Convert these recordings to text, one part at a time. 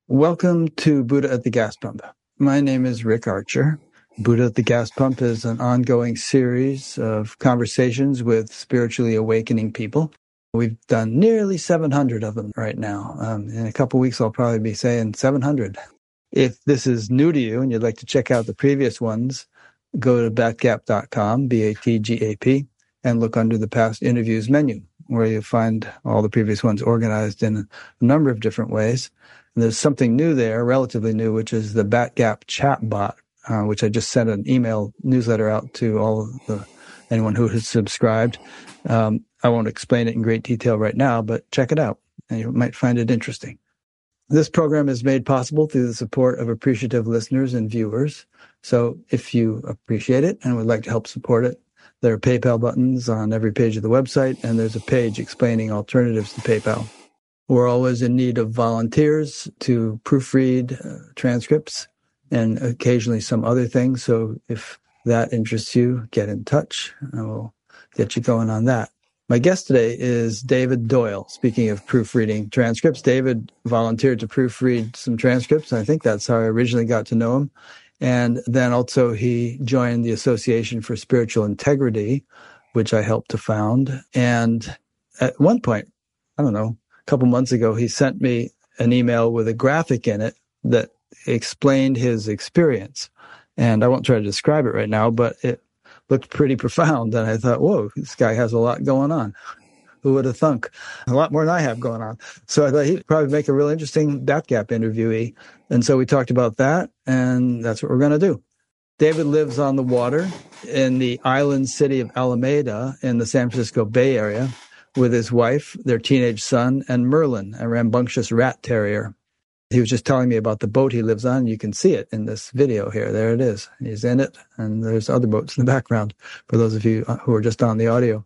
Welcome to Buddha at the Gas Pump. My name is Rick Archer. Buddha at the Gas Pump is an ongoing series of conversations with spiritually awakening people. We've done nearly 700 of them right now. In a couple weeks, I'll probably be saying 700. If this is new to you and you'd like to check out the previous ones, go to batgap.com, BATGAP, and look under the past interviews menu, where you'll find all the previous ones organized in a number of different ways. And there's something new there, relatively new, which is the BatGap chatbot, which I just sent an email newsletter out to anyone who has subscribed. I won't explain it in great detail right now, but check it out, and you might find it interesting. This program is made possible through the support of appreciative listeners and viewers. So if you appreciate it and would like to help support it, there are PayPal buttons on every page of the website, and there's a page explaining alternatives to PayPal. We're always in need of volunteers to proofread transcripts and occasionally some other things. So if that interests you, get in touch. I will get you going on that. My guest today is David Doyle. Speaking of proofreading transcripts, David volunteered to proofread some transcripts. I think that's how I originally got to know him. And then also he joined the Association for Spiritual Integrity, which I helped to found. And at one point, I don't know, a couple months ago, he sent me an email with a graphic in it that explained his experience. And I won't try to describe it right now, but it looked pretty profound. And I thought, whoa, this guy has a lot going on. Who would have thunk? A lot more than I have going on. So I thought he'd probably make a real interesting BatGap interviewee. And so we talked about that, and that's what we're going to do. David lives on the water in the island city of Alameda in the San Francisco Bay Area with his wife, their teenage son, and Merlin, a rambunctious rat terrier. He was just telling me about the boat he lives on. You can see it in this video here. There it is. He's in it, and there's other boats in the background for those of you who are just on the audio.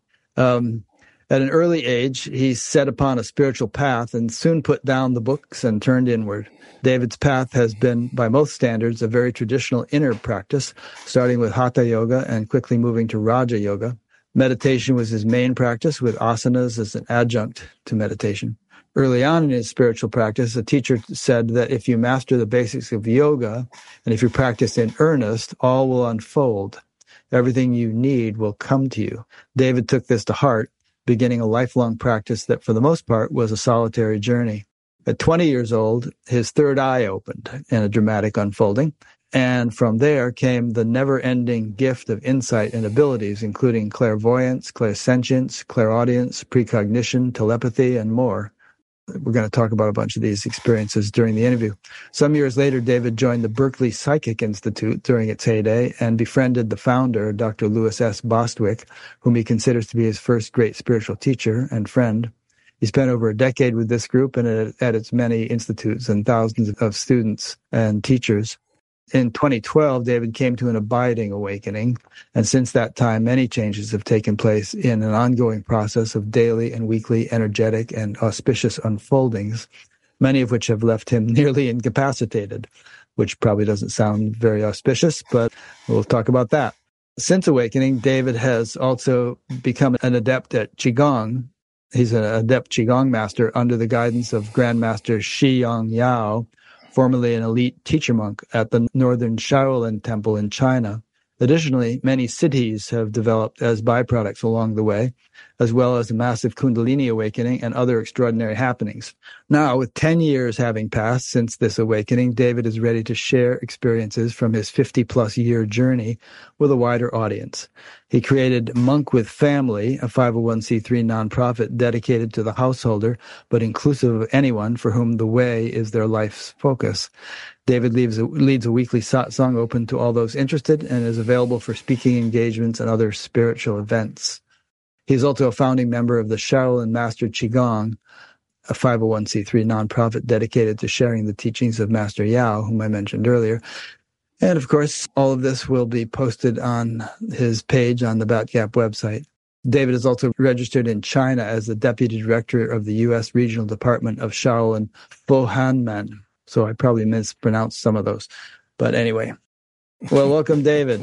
At an early age, he set upon a spiritual path and soon put down the books and turned inward. David's path has been, by most standards, a very traditional inner practice, starting with Hatha Yoga and quickly moving to Raja Yoga. Meditation was his main practice, with asanas as an adjunct to meditation. Early on in his spiritual practice, a teacher said that if you master the basics of yoga, and if you practice in earnest, all will unfold. Everything you need will come to you. David took this to heart, beginning a lifelong practice that for the most part was a solitary journey. At 20 years old, his third eye opened in a dramatic unfolding, and from there came the never-ending gift of insight and abilities, including clairvoyance, clairsentience, clairaudience, precognition, telepathy, and more. We're going to talk about a bunch of these experiences during the interview. Some years later, David joined the Berkeley Psychic Institute during its heyday and befriended the founder, Dr. Louis S. Bostwick, whom he considers to be his first great spiritual teacher and friend. He spent over a decade with this group and at its many institutes and thousands of students and teachers. In 2012, David came to an abiding awakening, and since that time, many changes have taken place in an ongoing process of daily and weekly energetic and auspicious unfoldings, many of which have left him nearly incapacitated, which probably doesn't sound very auspicious, but we'll talk about that. Since awakening, David has also become an adept at Qigong. He's an adept Qigong master under the guidance of Grandmaster Shi Yang Yao, formerly an elite teacher monk at the Northern Shaolin Temple in China. Additionally, many siddhis have developed as byproducts along the way, as well as a massive Kundalini awakening and other extraordinary happenings. Now, with 10 years having passed since this awakening, David is ready to share experiences from his 50-plus year journey with a wider audience. He created Monk with Family, a 501c3 nonprofit dedicated to the householder, but inclusive of anyone for whom the way is their life's focus. David leads a weekly satsang open to all those interested and is available for speaking engagements and other spiritual events. He's also a founding member of the Shaolin Master Qigong, a 501c3 nonprofit dedicated to sharing the teachings of Master Yao, whom I mentioned earlier. And of course, all of this will be posted on his page on the BatGap website. David is also registered in China as the Deputy Director of the U.S. Regional Department of Shaolin Bohanmen. So I probably mispronounced some of those. But anyway, well, welcome, David.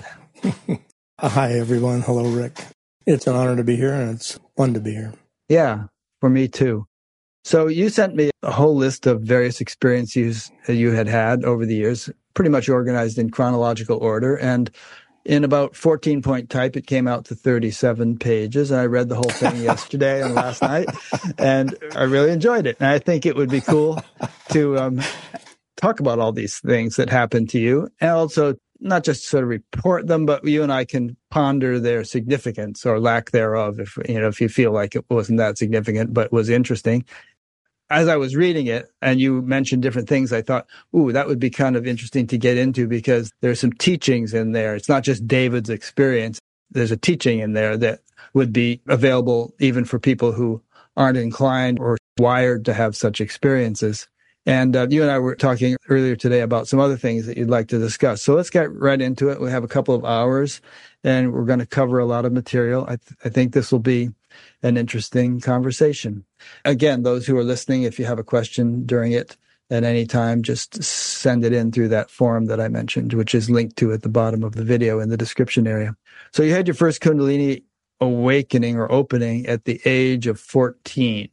Hi, everyone. Hello, Rick. It's an honor to be here, and it's fun to be here. Yeah, for me too. So you sent me a whole list of various experiences you had over the years, pretty much organized in chronological order. And in about 14-point type, it came out to 37 pages. And I read the whole thing yesterday and last night, and I really enjoyed it. And I think it would be cool to talk about all these things that happened to you, and also not just sort of report them, but you and I can ponder their significance or lack thereof, if you feel like it wasn't that significant but was interesting. As I was reading it and you mentioned different things, I thought, ooh, that would be kind of interesting to get into, because there's some teachings in there. It's not just David's experience. There's a teaching in there that would be available even for people who aren't inclined or wired to have such experiences. And you and I were talking earlier today about some other things that you'd like to discuss. So let's get right into it. We have a couple of hours and we're going to cover a lot of material. I think this will be an interesting conversation. Again, those who are listening, if you have a question during it at any time, just send it in through that form that I mentioned, which is linked to at the bottom of the video in the description area. So you had your first Kundalini awakening or opening at the age of 14,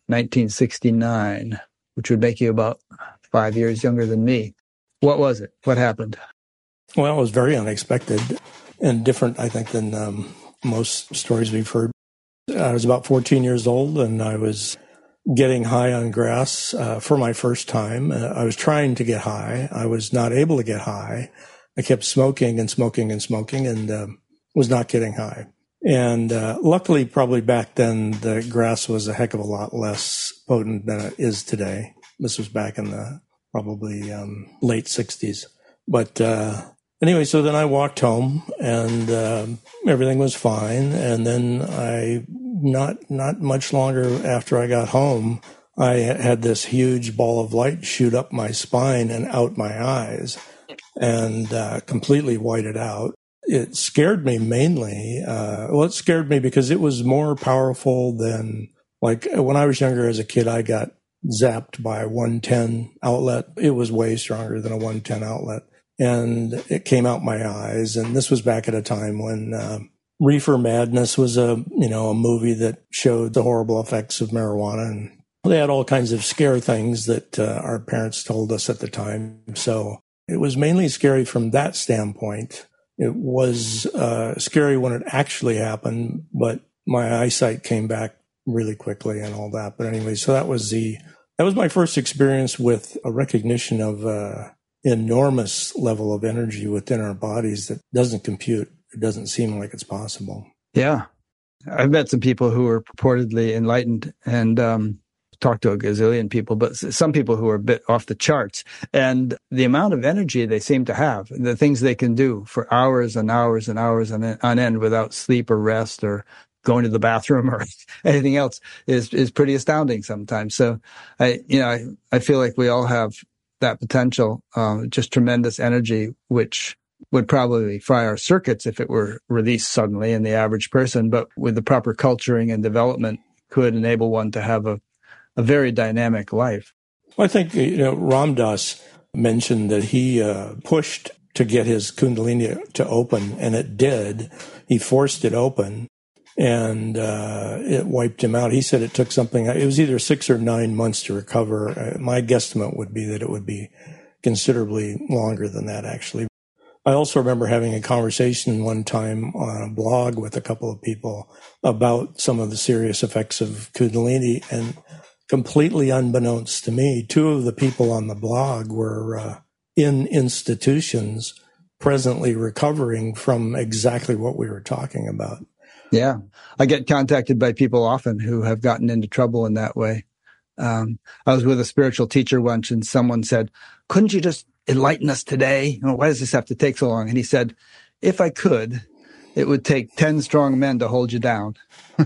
1969, which would make you about 5 years younger than me. What was it? What happened? Well, it was very unexpected and different, I think, than most stories we've heard. I was about 14 years old, and I was getting high on grass for my first time. I was trying to get high. I was not able to get high. I kept smoking and smoking and smoking and was not getting high. And luckily, probably back then, the grass was a heck of a lot less potent than it is today. This was back in the probably late 60s. But anyway, so then I walked home and everything was fine. And then not much longer after I got home, I had this huge ball of light shoot up my spine and out my eyes and completely whited out. It scared me mainly. It scared me because it was more powerful than, like, when I was younger as a kid, I got zapped by a 110 outlet. It was way stronger than a 110 outlet. And it came out my eyes. And this was back at a time when Reefer Madness was a movie that showed the horrible effects of marijuana. And they had all kinds of scare things that our parents told us at the time. So it was mainly scary from that standpoint. It was scary when it actually happened, but my eyesight came back really quickly and all that. But anyway, so that was my first experience with a recognition of enormous level of energy within our bodies that doesn't compute. It doesn't seem like it's possible. Yeah. I've met some people who were purportedly enlightened and talked to a gazillion people, but some people who are a bit off the charts. And the amount of energy they seem to have, the things they can do for hours and hours and hours on end without sleep or rest or going to the bathroom or anything else is pretty astounding sometimes. So I feel like we all have that potential, just tremendous energy, which would probably fry our circuits if it were released suddenly in the average person, but with the proper culturing and development could enable one to have a very dynamic life. Well, I think, Ram Dass mentioned that he pushed to get his Kundalini to open, and it did. He forced it open, and it wiped him out. He said it took it was either 6 or 9 months to recover. My guesstimate would be that it would be considerably longer than that, actually. I also remember having a conversation one time on a blog with a couple of people about some of the serious effects of Kundalini, and completely unbeknownst to me, 2 of the people on the blog were in institutions presently recovering from exactly what we were talking about. Yeah. I get contacted by people often who have gotten into trouble in that way. I was with a spiritual teacher once and someone said, couldn't you just enlighten us today? Why does this have to take so long? And he said, if I could, it would take 10 strong men to hold you down.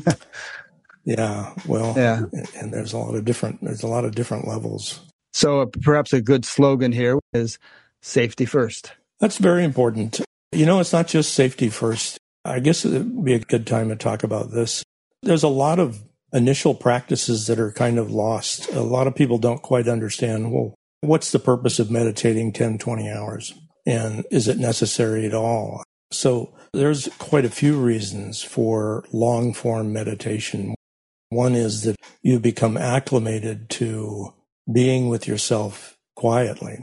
Yeah, well, yeah. And there's a lot of different levels. So perhaps a good slogan here is safety first. That's very important. It's not just safety first. I guess it would be a good time to talk about this. There's a lot of initial practices that are kind of lost. A lot of people don't quite understand, well, what's the purpose of meditating 10, 20 hours? And is it necessary at all? So there's quite a few reasons for long-form meditation. One is that you become acclimated to being with yourself quietly.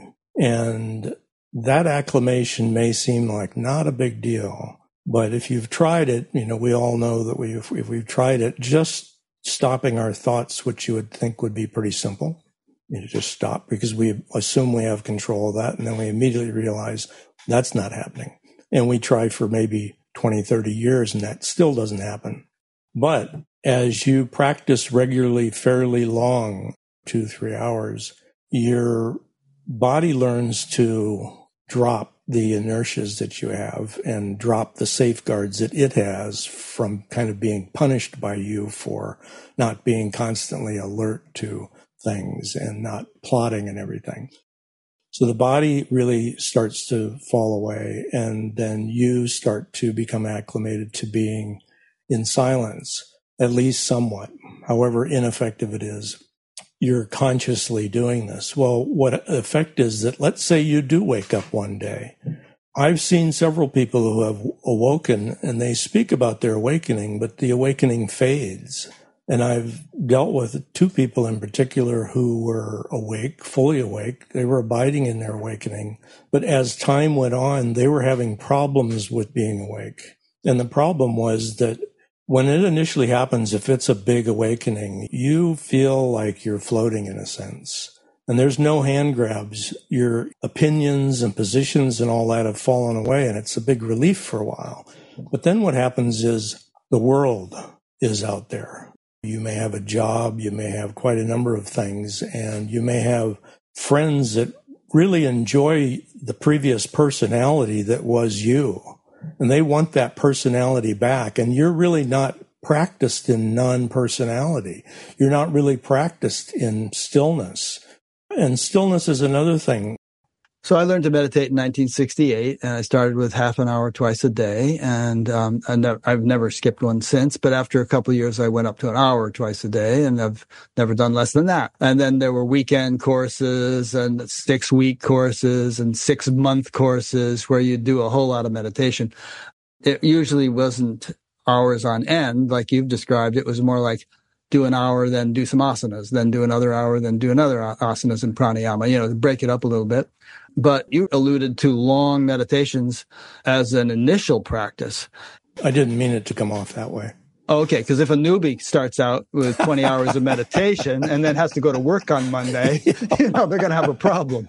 And that acclimation may seem like not a big deal, but if you've tried it, we all know that if we've tried it, just stopping our thoughts, which you would think would be pretty simple, just stop because we assume we have control of that. And then we immediately realize that's not happening. And we try for maybe 20, 30 years and that still doesn't happen. But as you practice regularly, fairly long, 2-3 hours, your body learns to drop the inertias that you have and drop the safeguards that it has from kind of being punished by you for not being constantly alert to things and not plotting and everything. So the body really starts to fall away, and then you start to become acclimated to being in silence, at least somewhat, however ineffective it is. You're consciously doing this. Well, what effect is that, let's say you do wake up one day. I've seen several people who have awoken and they speak about their awakening, but the awakening fades. And I've dealt with 2 people in particular who were awake, fully awake. They were abiding in their awakening. But as time went on, they were having problems with being awake. And the problem was that when it initially happens, if it's a big awakening, you feel like you're floating in a sense. And there's no hand grabs. Your opinions and positions and all that have fallen away, and it's a big relief for a while. But then what happens is the world is out there. You may have a job, you may have quite a number of things, and you may have friends that really enjoy the previous personality that was you. And they want that personality back. And you're really not practiced in non-personality. You're not really practiced in stillness. And stillness is another thing. So I learned to meditate in 1968, and I started with half an hour twice a day, and I've never skipped one since. But after a couple of years, I went up to an hour twice a day, and I've never done less than that. And then there were weekend courses and 6-week courses and 6-month courses where you do a whole lot of meditation. It usually wasn't hours on end, like you've described. It was more like do an hour, then do some asanas, then do another hour, then do another asanas and pranayama, break it up a little bit. But you alluded to long meditations as an initial practice. I didn't mean it to come off that way. Okay, because if a newbie starts out with 20 hours of meditation and then has to go to work on Monday, they're going to have a problem.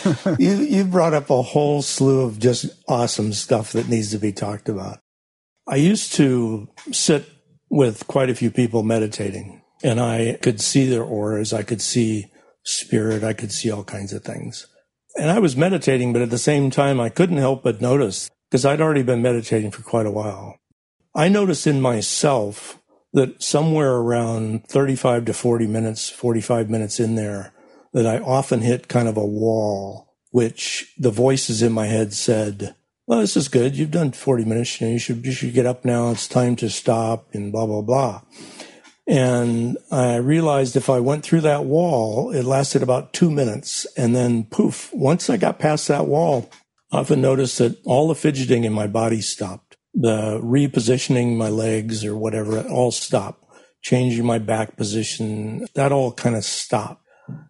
You brought up a whole slew of just awesome stuff that needs to be talked about. I used to sit with quite a few people meditating, and I could see their auras, I could see spirit, I could see all kinds of things. And I was meditating, but at the same time, I couldn't help but notice, because I'd already been meditating for quite a while. I noticed in myself that somewhere around 35 to 40 minutes, 45 minutes in there, that I often hit kind of a wall, which the voices in my head said, well, this is good. You've done 40 minutes. You should get up now. It's time to stop and blah, blah, blah. And I realized if I went through that wall, it lasted about 2 minutes. And then poof, once I got past that wall, I often noticed that all the fidgeting in my body stopped. The repositioning my legs or whatever, it all stopped. Changing my back position, that all kind of stopped.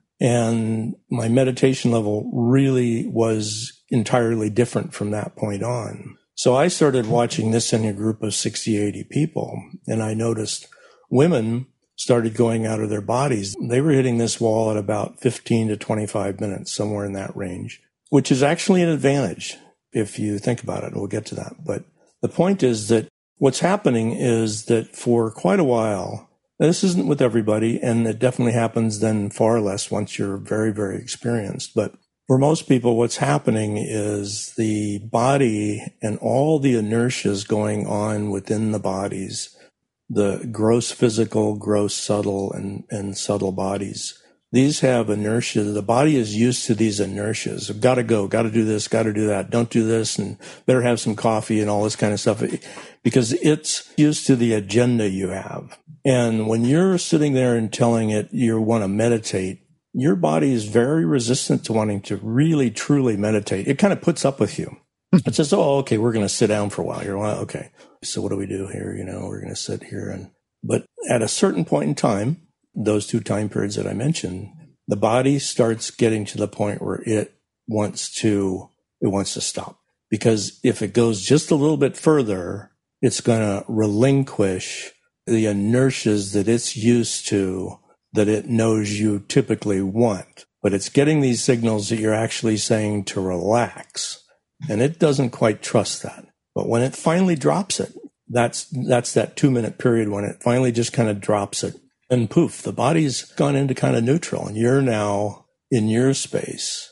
And my meditation level really was entirely different from that point on. So I started watching this in a group of 60, 80 people, and I noticed women started going out of their bodies. They were hitting this wall at about 15 to 25 minutes, somewhere in that range, which is actually an advantage if you think about it. We'll get to that. But the point is that what's happening is that for quite a while, this isn't with everybody, and it definitely happens then far less once you're very, very experienced. But for most people, what's happening is the body and all the inertias going on within the bodies, the gross physical, gross subtle, and subtle bodies. These have inertia. The body is used to these inertias. I've got to go, got to do this, got to do that, don't do this, and better have some coffee and all this kind of stuff, because it's used to the agenda you have. And when you're sitting there and telling it you want to meditate, your body is very resistant to wanting to really, truly meditate. It kind of puts up with you. It says, oh, okay, we're going to sit down for a while. You're like, okay, so what do we do here? We're going to sit here. And But at a certain point in time, those 2 time periods that I mentioned, the body starts getting to the point where it wants to stop. Because if it goes just a little bit further, it's going to relinquish the inertias that it's used to, that it knows you typically want. But it's getting these signals that you're actually saying to relax. And it doesn't quite trust that. But when it finally drops it, that's that 2-minute period when it finally just kind of drops it. And poof, the body's gone into kind of neutral. And you're now in your space.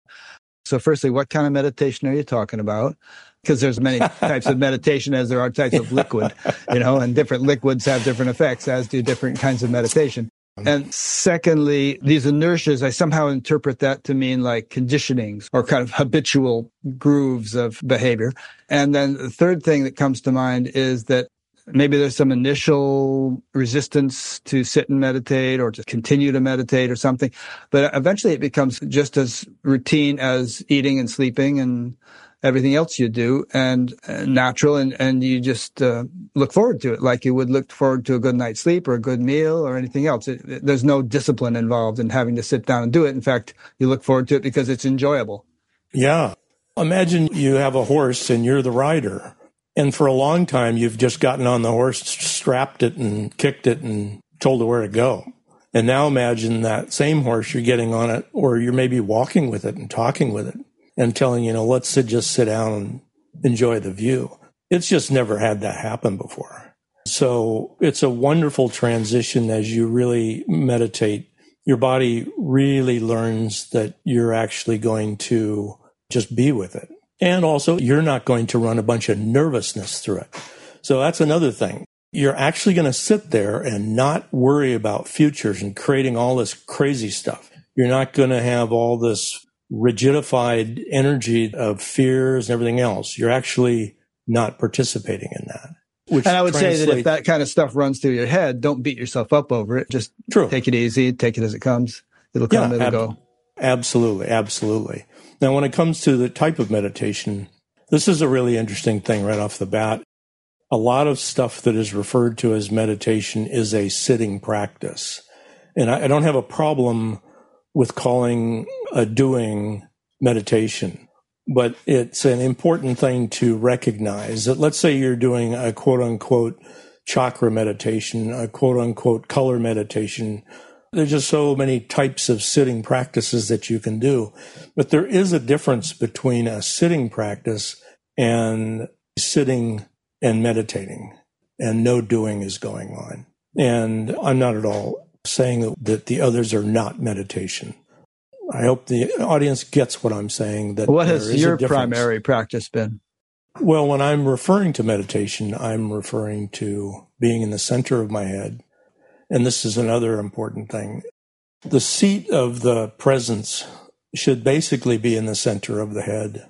So firstly, what kind of meditation are you talking about? Because there's many types of meditation as there are types of liquid, and different liquids have different effects, as do different kinds of meditation. And secondly, these inertias, I somehow interpret that to mean like conditionings or kind of habitual grooves of behavior. And then the third thing that comes to mind is that maybe there's some initial resistance to sit and meditate or to continue to meditate or something. But eventually it becomes just as routine as eating and sleeping and everything else you do, and natural, and you just look forward to it like you would look forward to a good night's sleep or a good meal or anything else. There's no discipline involved in having to sit down and do it. In fact, you look forward to it because it's enjoyable. Yeah. Imagine you have a horse and you're the rider. And for a long time, you've just gotten on the horse, strapped it and kicked it and told it where to go. And now imagine that same horse, you're getting on it, or you're maybe walking with it and talking with it and telling, let's just sit down and enjoy the view. It's just never had that happen before. So it's a wonderful transition as you really meditate. Your body really learns that you're actually going to just be with it. And also, you're not going to run a bunch of nervousness through it. So that's another thing. You're actually going to sit there and not worry about futures and creating all this crazy stuff. You're not going to have all this rigidified energy of fears and everything else. You're actually not participating in that. And I would say that if that kind of stuff runs through your head, don't beat yourself up over it. Just take it easy, take it as it comes. It'll come, it'll go. Absolutely, absolutely. Now, when it comes to the type of meditation, this is a really interesting thing right off the bat. A lot of stuff that is referred to as meditation is a sitting practice. And I don't have a problem with calling a doing meditation, but it's an important thing to recognize that, let's say you're doing a quote unquote chakra meditation, a quote unquote color meditation. There's just so many types of sitting practices that you can do. But there is a difference between a sitting practice and sitting and meditating, and no doing is going on. And I'm not at all saying that the others are not meditation. I hope the audience gets what I'm saying. That what has your primary practice been? Well, when I'm referring to meditation, I'm referring to being in the center of my head. And this is another important thing. The seat of the presence should basically be in the center of the head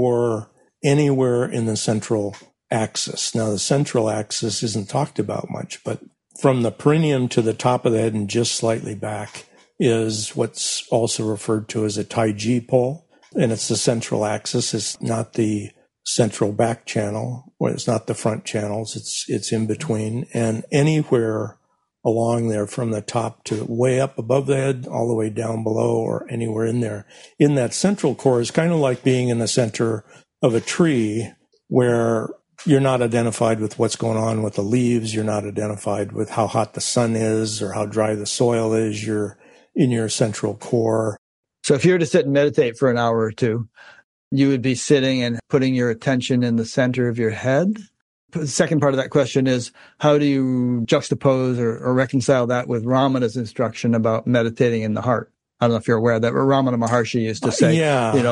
or anywhere in the central axis. Now, the central axis isn't talked about much, but from the perineum to the top of the head and just slightly back is what's also referred to as a Taiji pole. And it's the central axis. It's not the central back channel, or it's not the front channels. It's in between. And anywhere along there from the top to way up above the head, all the way down below, or anywhere in there, in that central core is kind of like being in the center of a tree where you're not identified with what's going on with the leaves. You're not identified with how hot the sun is or how dry the soil is. You're in your central core. So if you were to sit and meditate for an hour or two, you would be sitting and putting your attention in the center of your head. The second part of that question is, how do you juxtapose or reconcile that with Ramana's instruction about meditating in the heart? I don't know if you're aware of that, but Ramana Maharshi used to say,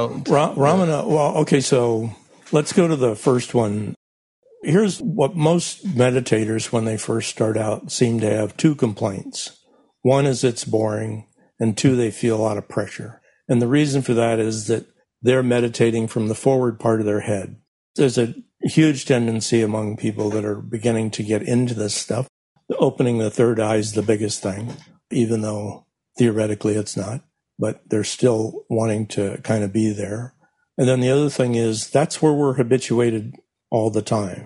Ramana, well, okay, so let's go to the first one. Here's what most meditators, when they first start out, seem to have: two complaints. One is it's boring, and two, they feel a lot of pressure. And the reason for that is that they're meditating from the forward part of their head. There's a huge tendency among people that are beginning to get into this stuff. Opening the third eye is the biggest thing, even though theoretically it's not, but they're still wanting to kind of be there. And then the other thing is that's where we're habituated all the time.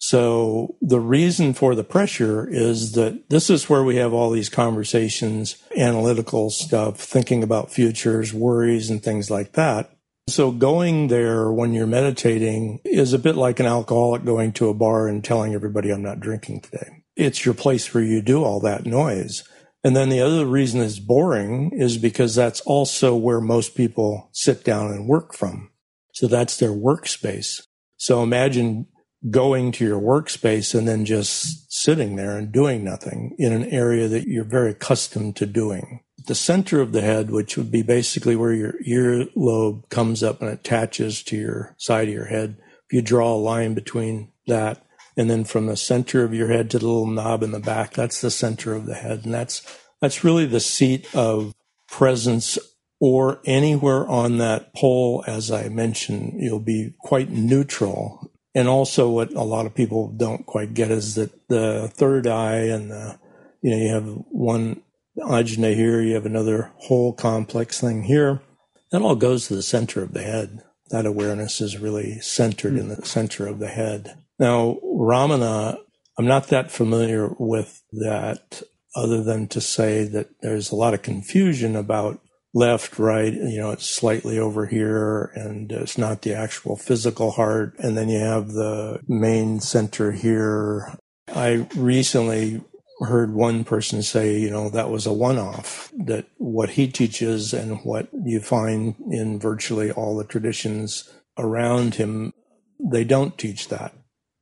So the reason for the pressure is that this is where we have all these conversations, analytical stuff, thinking about futures, worries, and things like that. So going there when you're meditating is a bit like an alcoholic going to a bar and telling everybody, I'm not drinking today. It's your place where you do all that noise. And then the other reason it's boring is because that's also where most people sit down and work from. So that's their workspace. So imagine going to your workspace and then just sitting there and doing nothing in an area that you're very accustomed to doing. The center of the head, which would be basically where your earlobe comes up and attaches to your side of your head. If you draw a line between that, and then from the center of your head to the little knob in the back, that's the center of the head. And that's really the seat of presence, or anywhere on that pole, as I mentioned, you'll be quite neutral. And also what a lot of people don't quite get is that the third eye and you have one ajna here, you have another whole complex thing here. That all goes to the center of the head. That awareness is really centered in the center of the head. Now, Ramana, I'm not that familiar with that other than to say that there's a lot of confusion about left, right, it's slightly over here and it's not the actual physical heart. And then you have the main center here. I recently heard one person say, that was a one-off, that what he teaches and what you find in virtually all the traditions around him, they don't teach that.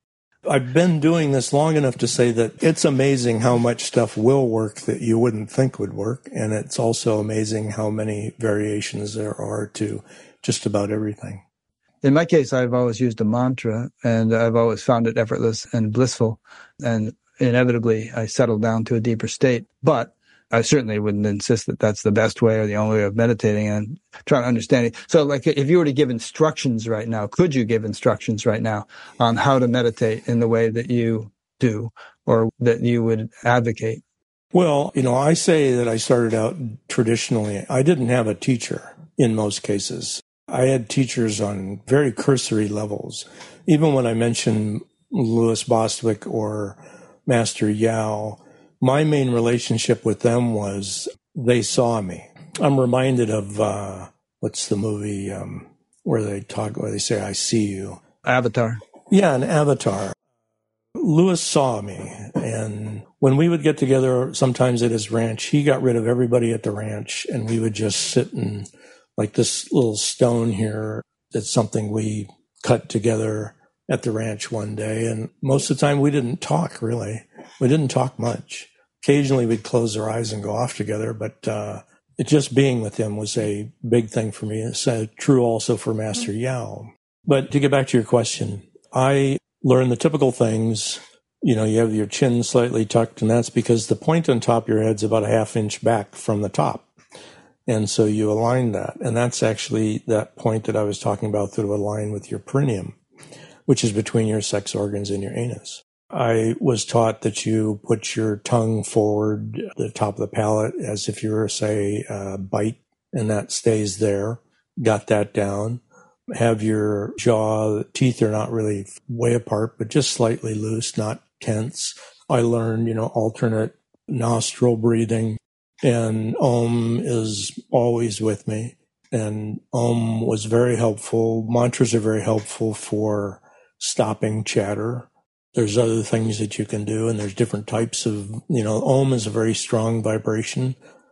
I've been doing this long enough to say that it's amazing how much stuff will work that you wouldn't think would work. And it's also amazing how many variations there are to just about everything. In my case, I've always used a mantra, and I've always found it effortless and blissful. And inevitably, I settle down to a deeper state. But I certainly wouldn't insist that that's the best way or the only way of meditating, and trying to understand it. So, like, if you were to give instructions right now, could you give instructions right now on how to meditate in the way that you do or that you would advocate? Well, I say that I started out traditionally. I didn't have a teacher in most cases. I had teachers on very cursory levels. Even when I mentioned Louis Bostwick or Master Yao, my main relationship with them was they saw me. I'm reminded of, what's the movie where they say, I see you? Avatar. Yeah, an Avatar. Louis saw me. And when we would get together, sometimes at his ranch, he got rid of everybody at the ranch and we would just sit in like this little stone here. That's something we cut together at the ranch one day. And most of the time we didn't talk really. We didn't talk much. Occasionally we'd close our eyes and go off together, but it just being with him was a big thing for me. It's true also for Master Yao. But to get back to your question, I learned the typical things. You have your chin slightly tucked, and that's because the point on top of your head's about a half inch back from the top. And so you align that. And that's actually that point that I was talking about that will align with your perineum, which is between your sex organs and your anus. I was taught that you put your tongue forward, the top of the palate, as if you were, say, bite, and that stays there. Got that down. Have your jaw, the teeth are not really way apart, but just slightly loose, not tense. I learned, alternate nostril breathing, and Om is always with me. And Om was very helpful. Mantras are very helpful for stopping chatter. There's other things that you can do, and there's different types of, Om is a very strong vibration,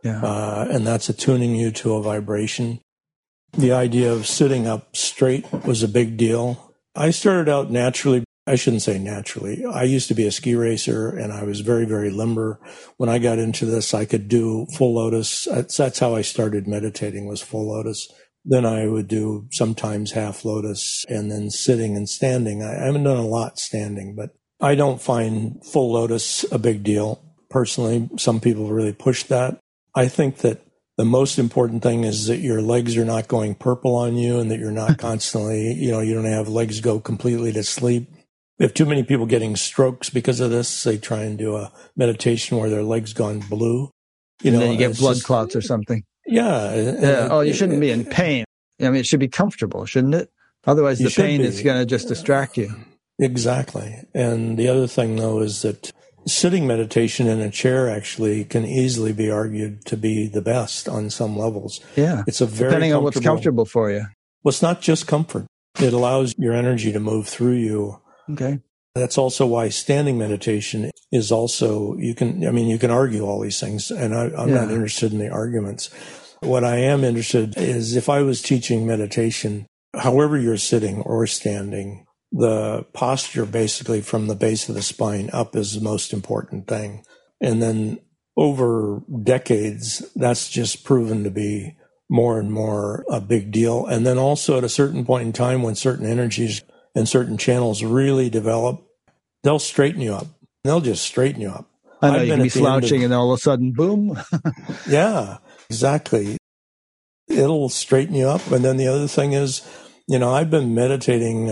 and that's attuning you to a vibration. The idea of sitting up straight was a big deal. I started out naturally. I shouldn't say naturally. I used to be a ski racer, and I was very, very limber. When I got into this, I could do full lotus. That's how I started meditating, was full lotus. Then I would do sometimes half lotus and then sitting and standing. I haven't done a lot standing, but I don't find full lotus a big deal. Personally, some people really push that. I think that the most important thing is that your legs are not going purple on you and that you're not constantly, you don't have legs go completely to sleep. We have too many people getting strokes because of this. They try and do a meditation where their legs gone blue. And then you get blood clots or something. Yeah. You shouldn't be in pain. I mean, it should be comfortable, shouldn't it? Otherwise, the pain is going to just distract you. Exactly. And the other thing, though, is that sitting meditation in a chair actually can easily be argued to be the best on some levels. Yeah. It's a very depending on what's comfortable for you. Well, it's not just comfort. It allows your energy to move through you. Okay. That's also why standing meditation is also, you can argue all these things, and I'm not interested in the arguments. What I am interested is if I was teaching meditation, however you're sitting or standing, the posture basically from the base of the spine up is the most important thing. And then over decades, that's just proven to be more and more a big deal. And then also at a certain point in time when certain energies and certain channels really develop, they'll straighten you up. They'll just straighten you up. I know, you can be slouching and all of a sudden, boom. Yeah, exactly. It'll straighten you up. And then the other thing is, I've been meditating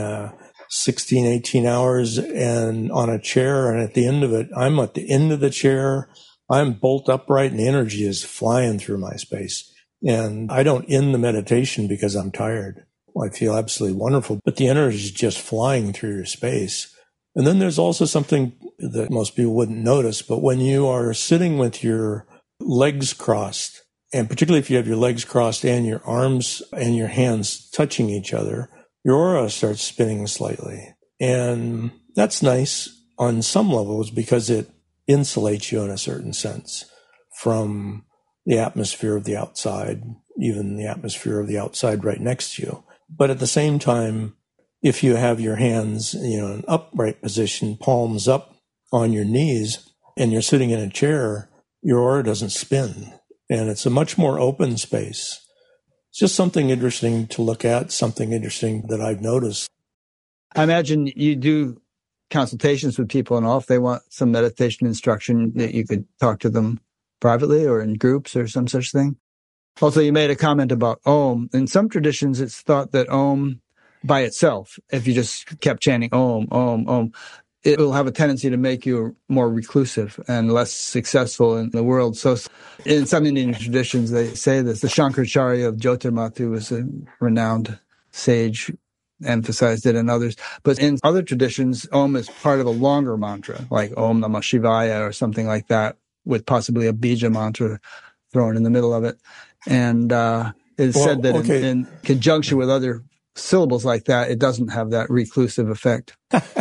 16, 18 hours and on a chair. And at the end of it, I'm at the end of the chair. I'm bolt upright and the energy is flying through my space. And I don't end the meditation because I'm tired. I feel absolutely wonderful, but the energy is just flying through your space. And then there's also something that most people wouldn't notice, but when you are sitting with your legs crossed, and particularly if you have your legs crossed and your arms and your hands touching each other, your aura starts spinning slightly. And that's nice on some levels because it insulates you in a certain sense from the atmosphere of the outside, even the atmosphere of the outside right next to you. But at the same time, if you have your hands, in an upright position, palms up on your knees, and you're sitting in a chair, your aura doesn't spin. And it's a much more open space. It's just something interesting to look at, something interesting that I've noticed. I imagine you do consultations with people and all. If they want some meditation instruction, that you could talk to them privately or in groups or some such thing. Also, you made a comment about Om. In some traditions, it's thought that Om by itself, if you just kept chanting Om, Om, Om, it will have a tendency to make you more reclusive and less successful in the world. So in some Indian traditions, they say this. The Shankaracharya of Jyotirmati, who was a renowned sage, emphasized it, and others. But in other traditions, Om is part of a longer mantra, like Om Namah Shivaya or something like that, with possibly a bija mantra thrown in the middle of it. And it's said that in conjunction with other syllables like that, it doesn't have that reclusive effect.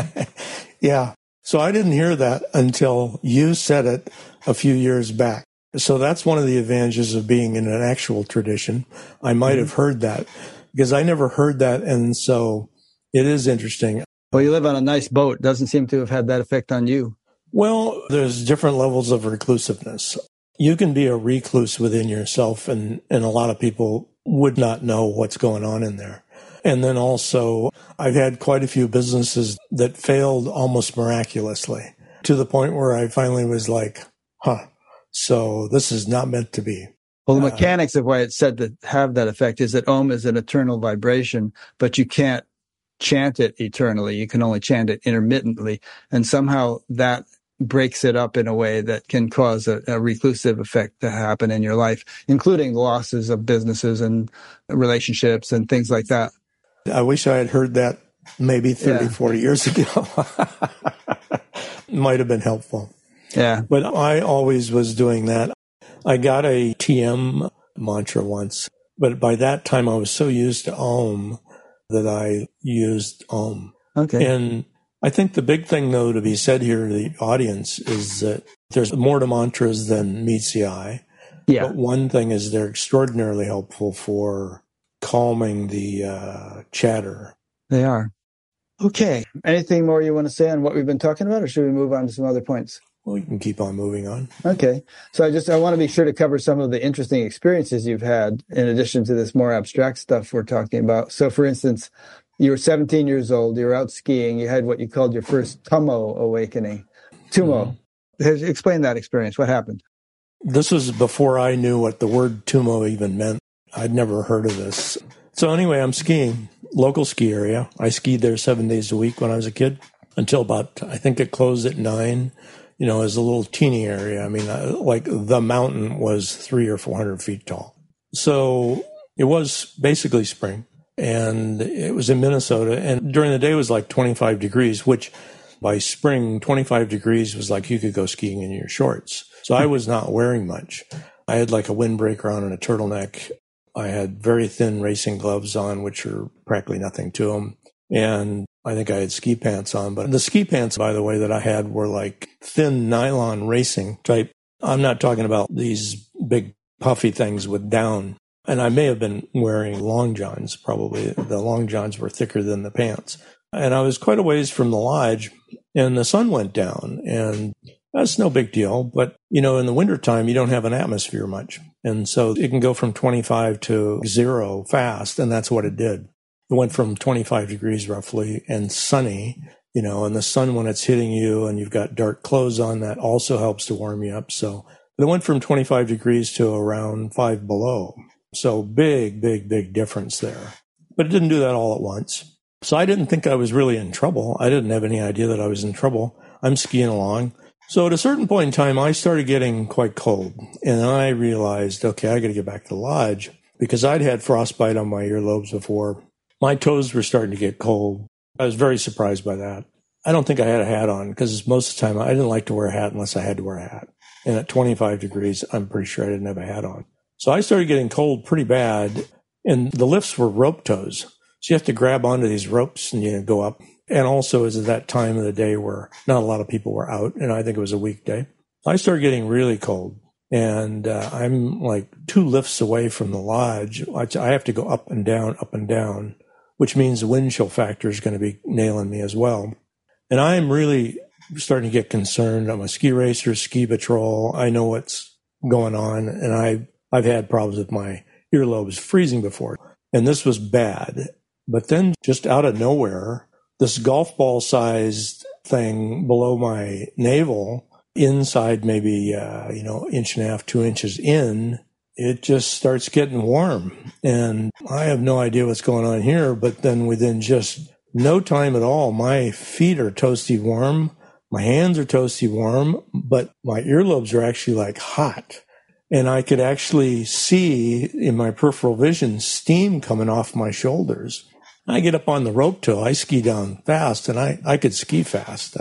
Yeah. So I didn't hear that until you said it a few years back. So that's one of the advantages of being in an actual tradition. I might have heard that because I never heard that. And so it is interesting. Well, you live on a nice boat. Doesn't seem to have had that effect on you. Well, there's different levels of reclusiveness. You can be a recluse within yourself, and a lot of people would not know what's going on in there. And then also, I've had quite a few businesses that failed almost miraculously to the point where I finally was like, so this is not meant to be. Well, the mechanics of why it's said to have that effect is that Om is an eternal vibration, but you can't chant it eternally. You can only chant it intermittently. And somehow that breaks it up in a way that can cause a reclusive effect to happen in your life, including losses of businesses and relationships and things like that. I wish I had heard that maybe 30, 40 years ago. Might have been helpful. Yeah. But I always was doing that. I got a TM mantra once, but by that time I was so used to Om that I used Om. Okay. And I think the big thing, though, to be said here to the audience is that there's more to mantras than meets the eye. Yeah. But one thing is they're extraordinarily helpful for calming the chatter. They are. Okay. Anything more you want to say on what we've been talking about, or should we move on to some other points? Well, you can keep on moving on. Okay. So I want to be sure to cover some of the interesting experiences you've had in addition to this more abstract stuff we're talking about. So, for instance, you were 17 years old, you were out skiing, you had what you called your first Tummo awakening. Tummo. Mm-hmm. Explain that experience. What happened? This was before I knew what the word Tummo even meant. I'd never heard of this. So anyway, I'm skiing, local ski area. I skied there 7 days a week when I was a kid until about, I think it closed at 9. It was a little teeny area. I mean, like the mountain was 300 or 400 feet tall. So it was basically spring. and it was in Minnesota. And during the day it was like 25 degrees, which by spring, 25 degrees was like you could go skiing in your shorts. So I was not wearing much. I had like a windbreaker on and a turtleneck. I had very thin racing gloves on, which are practically nothing to them. And I think I had ski pants on. But the ski pants, by the way, that I had were like thin nylon racing type. I'm not talking about these big puffy things with down. And I may have been wearing long johns, probably. The long johns were thicker than the pants. And I was quite a ways from the lodge, and the sun went down. And that's no big deal. But, in the wintertime, you don't have an atmosphere much. And so it can go from 25 to 0 fast, and that's what it did. It went from 25 degrees roughly and sunny, and the sun, when it's hitting you and you've got dark clothes on, that also helps to warm you up. So it went from 25 degrees to around 5 below. So big, big, big difference there. But it didn't do that all at once. So I didn't think I was really in trouble. I didn't have any idea that I was in trouble. I'm skiing along. So at a certain point in time, I started getting quite cold. And I realized, okay, I got to get back to the lodge because I'd had frostbite on my earlobes before. My toes were starting to get cold. I was very surprised by that. I don't think I had a hat on because most of the time I didn't like to wear a hat unless I had to wear a hat. And at 25 degrees, I'm pretty sure I didn't have a hat on. So I started getting cold pretty bad. And the lifts were rope toes. So you have to grab onto these ropes and go up. And also is at that time of the day where not a lot of people were out. And I think it was a weekday. I started getting really cold. And I'm like 2 lifts away from the lodge. I have to go up and down, which means the wind chill factor is going to be nailing me as well. And I'm really starting to get concerned. I'm a ski racer, ski patrol. I know what's going on. And I've had problems with my earlobes freezing before. And this was bad. But then just out of nowhere, this golf ball sized thing below my navel, inside maybe, inch and a half, 2 inches in, it just starts getting warm. And I have no idea what's going on here. But then within just no time at all, my feet are toasty warm. My hands are toasty warm, but my earlobes are actually like hot. And I could actually see in my peripheral vision steam coming off my shoulders. I get up on the rope tow. I ski down fast, and I could ski fast.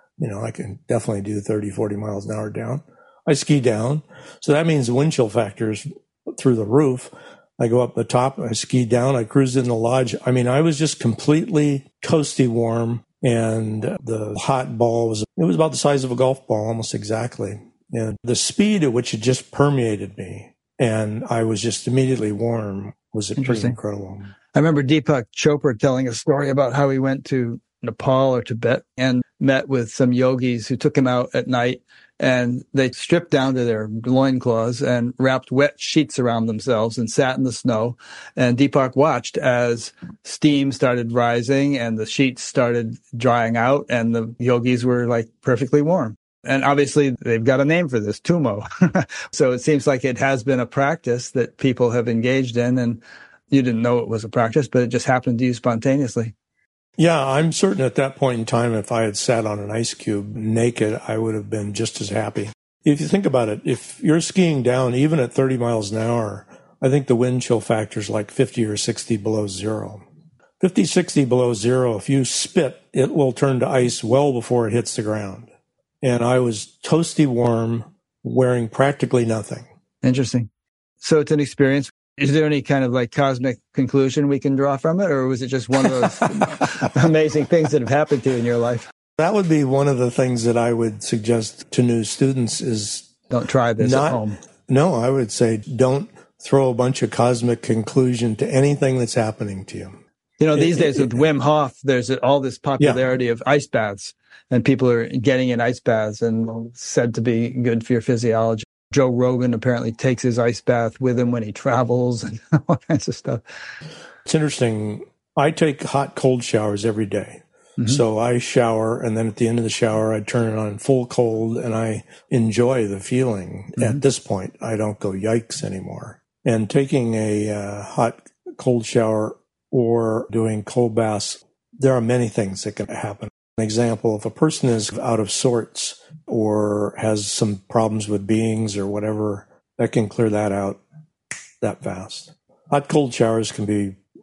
I can definitely do 30, 40 miles an hour down. I ski down. So that means the wind chill factor is through the roof. I go up the top, I ski down, I cruised in the lodge. I mean, I was just completely toasty warm, and the hot ball was about the size of a golf ball, almost exactly. And the speed at which it just permeated me, and I was just immediately warm, was pretty incredible. I remember Deepak Chopra telling a story about how he went to Nepal or Tibet and met with some yogis who took him out at night, and they stripped down to their loincloths and wrapped wet sheets around themselves and sat in the snow. And Deepak watched as steam started rising and the sheets started drying out, and the yogis were like perfectly warm. And obviously they've got a name for this, Tummo. So it seems like it has been a practice that people have engaged in, and you didn't know it was a practice, but it just happened to you spontaneously. Yeah, I'm certain at that point in time, if I had sat on an ice cube naked, I would have been just as happy. If you think about it, if you're skiing down, even at 30 miles an hour, I think the wind chill factor is like 50 or 60 below zero. 50, 60 below zero, if you spit, it will turn to ice well before it hits the ground. And I was toasty warm, wearing practically nothing. Interesting. So it's an experience. Is there any kind of like cosmic conclusion we can draw from it? Or was it just one of those amazing things that have happened to you in your life? That would be one of the things that I would suggest to new students is... Don't try this at home. No, I would say don't throw a bunch of cosmic conclusion to anything that's happening to you. These days with Wim Hof, there's all this popularity of ice baths, and people are getting in ice baths and said to be good for your physiology. Joe Rogan apparently takes his ice bath with him when he travels and all kinds of stuff. It's interesting. I take hot, cold showers every day. Mm-hmm. So I shower, and then at the end of the shower, I turn it on full cold, and I enjoy the feeling. Mm-hmm. At this point, I don't go yikes anymore. And taking a hot, cold shower or doing cold baths, there are many things that can happen. An example, if a person is out of sorts or has some problems with beings or whatever, that can clear that out that fast. Hot, cold showers can be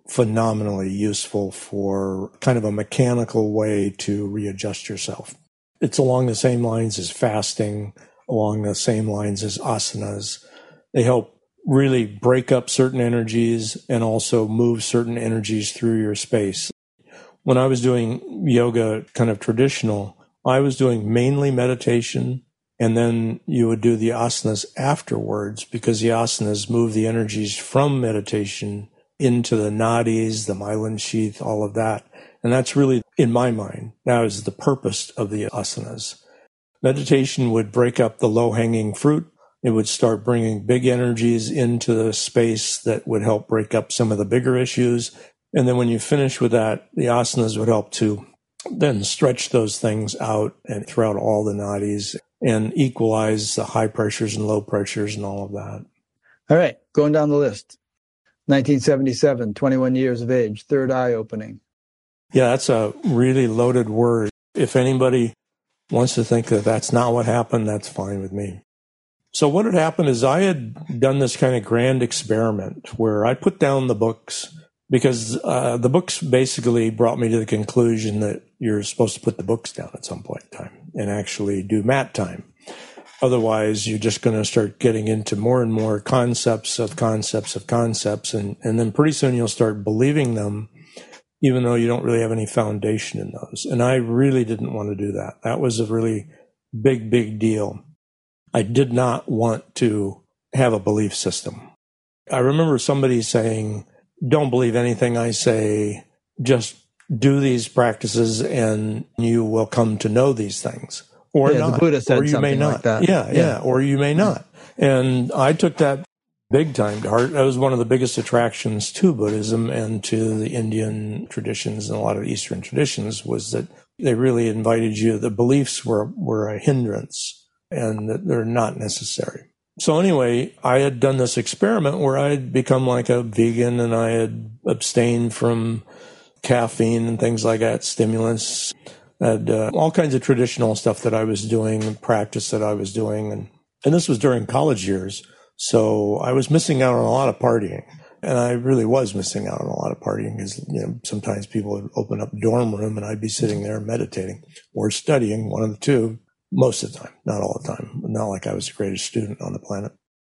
phenomenally useful for kind of a mechanical way to readjust yourself. It's along the same lines as fasting, along the same lines as asanas. They help really break up certain energies and also move certain energies through your space. When I was doing yoga kind of traditional, I was doing mainly meditation, and then you would do the asanas afterwards, because the asanas move the energies from meditation into the nadis, the myelin sheath, all of that. And that's really, in my mind, that is the purpose of the asanas. Meditation would break up the low-hanging fruit. It would start bringing big energies into the space that would help break up some of the bigger issues. And then when you finish with that, the asanas would help to then stretch those things out and throughout all the nadis and equalize the high pressures and low pressures and all of that. All right, going down the list. 1977, 21 years of age, third eye opening. Yeah, that's a really loaded word. If anybody wants to think that that's not what happened, that's fine with me. So what had happened is I had done this kind of grand experiment where I put down the books, because the books basically brought me to the conclusion that you're supposed to put the books down at some point in time and actually do mat time. Otherwise, you're just going to start getting into more and more concepts, and then pretty soon you'll start believing them, even though you don't really have any foundation in those. And I really didn't want to do that. That was a really big deal. I did not want to have a belief system. I remember somebody saying, don't believe anything I say, just do these practices and you will come to know these things. Or not. The Buddha said or you something may not. like that. Yeah, or you may not. And I took that big time to heart. That was one of the biggest attractions to Buddhism and to the Indian traditions and a lot of Eastern traditions, was that they really invited you. The beliefs were a hindrance and that they're not necessary. So anyway, I had done this experiment where I had become like a vegan, and I had abstained from caffeine and things like that, stimulants, had all kinds of traditional stuff that I was doing, practice that I was doing. And this was during college years. So I was missing out on a lot of partying. And I really was missing out on a lot of partying, because, sometimes people would open up a dorm room and I'd be sitting there meditating or studying, one of the two, most of the time, not all the time. Not like I was the greatest student on the planet.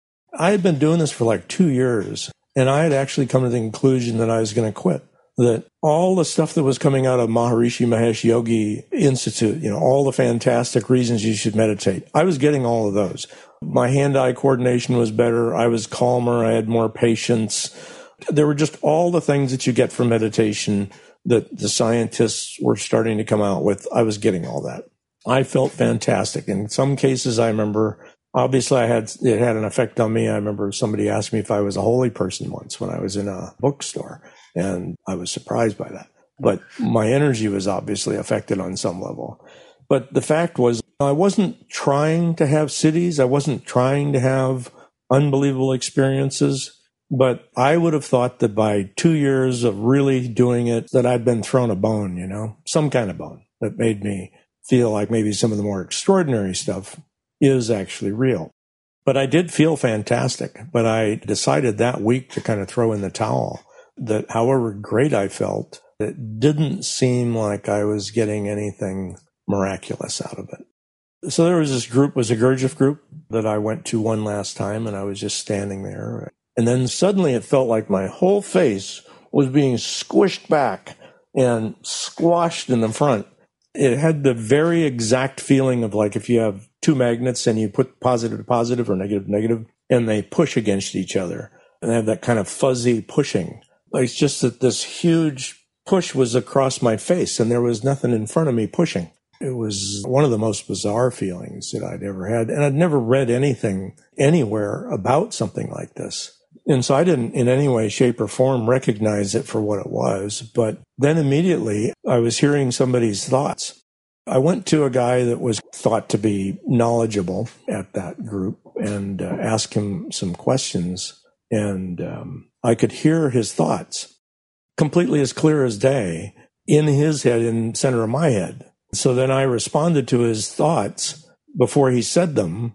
I had been doing this for like 2 years, and I had actually come to the conclusion that I was going to quit. That all the stuff that was coming out of Maharishi Mahesh Yogi Institute, all the fantastic reasons you should meditate, I was getting all of those. My hand-eye coordination was better. I was calmer. I had more patience. There were just all the things that you get from meditation that the scientists were starting to come out with. I was getting all that. I felt fantastic. In some cases, I remember, obviously it had an effect on me. I remember somebody asked me if I was a holy person once when I was in a bookstore, and I was surprised by that. But my energy was obviously affected on some level. But the fact was, I wasn't trying to have cities. I wasn't trying to have unbelievable experiences. But I would have thought that by 2 years of really doing it, that I'd been thrown a bone, some kind of bone that made me feel like maybe some of the more extraordinary stuff is actually real. But I did feel fantastic. But I decided that week to kind of throw in the towel, that however great I felt, it didn't seem like I was getting anything miraculous out of it. So there was this group, was a Gurdjieff group, that I went to one last time, and I was just standing there. And then suddenly it felt like my whole face was being squished back and squashed in the front. It had the very exact feeling of like if you have two magnets and you put positive to positive or negative to negative, and they push against each other. And they have that kind of fuzzy pushing. It's just that this huge push was across my face, and there was nothing in front of me pushing. It was one of the most bizarre feelings that I'd ever had. And I'd never read anything anywhere about something like this. And so I didn't in any way, shape, or form recognize it for what it was. But then immediately I was hearing somebody's thoughts. I went to a guy that was thought to be knowledgeable at that group and asked him some questions. And I could hear his thoughts completely as clear as day in his head, in the center of my head. So then I responded to his thoughts before he said them.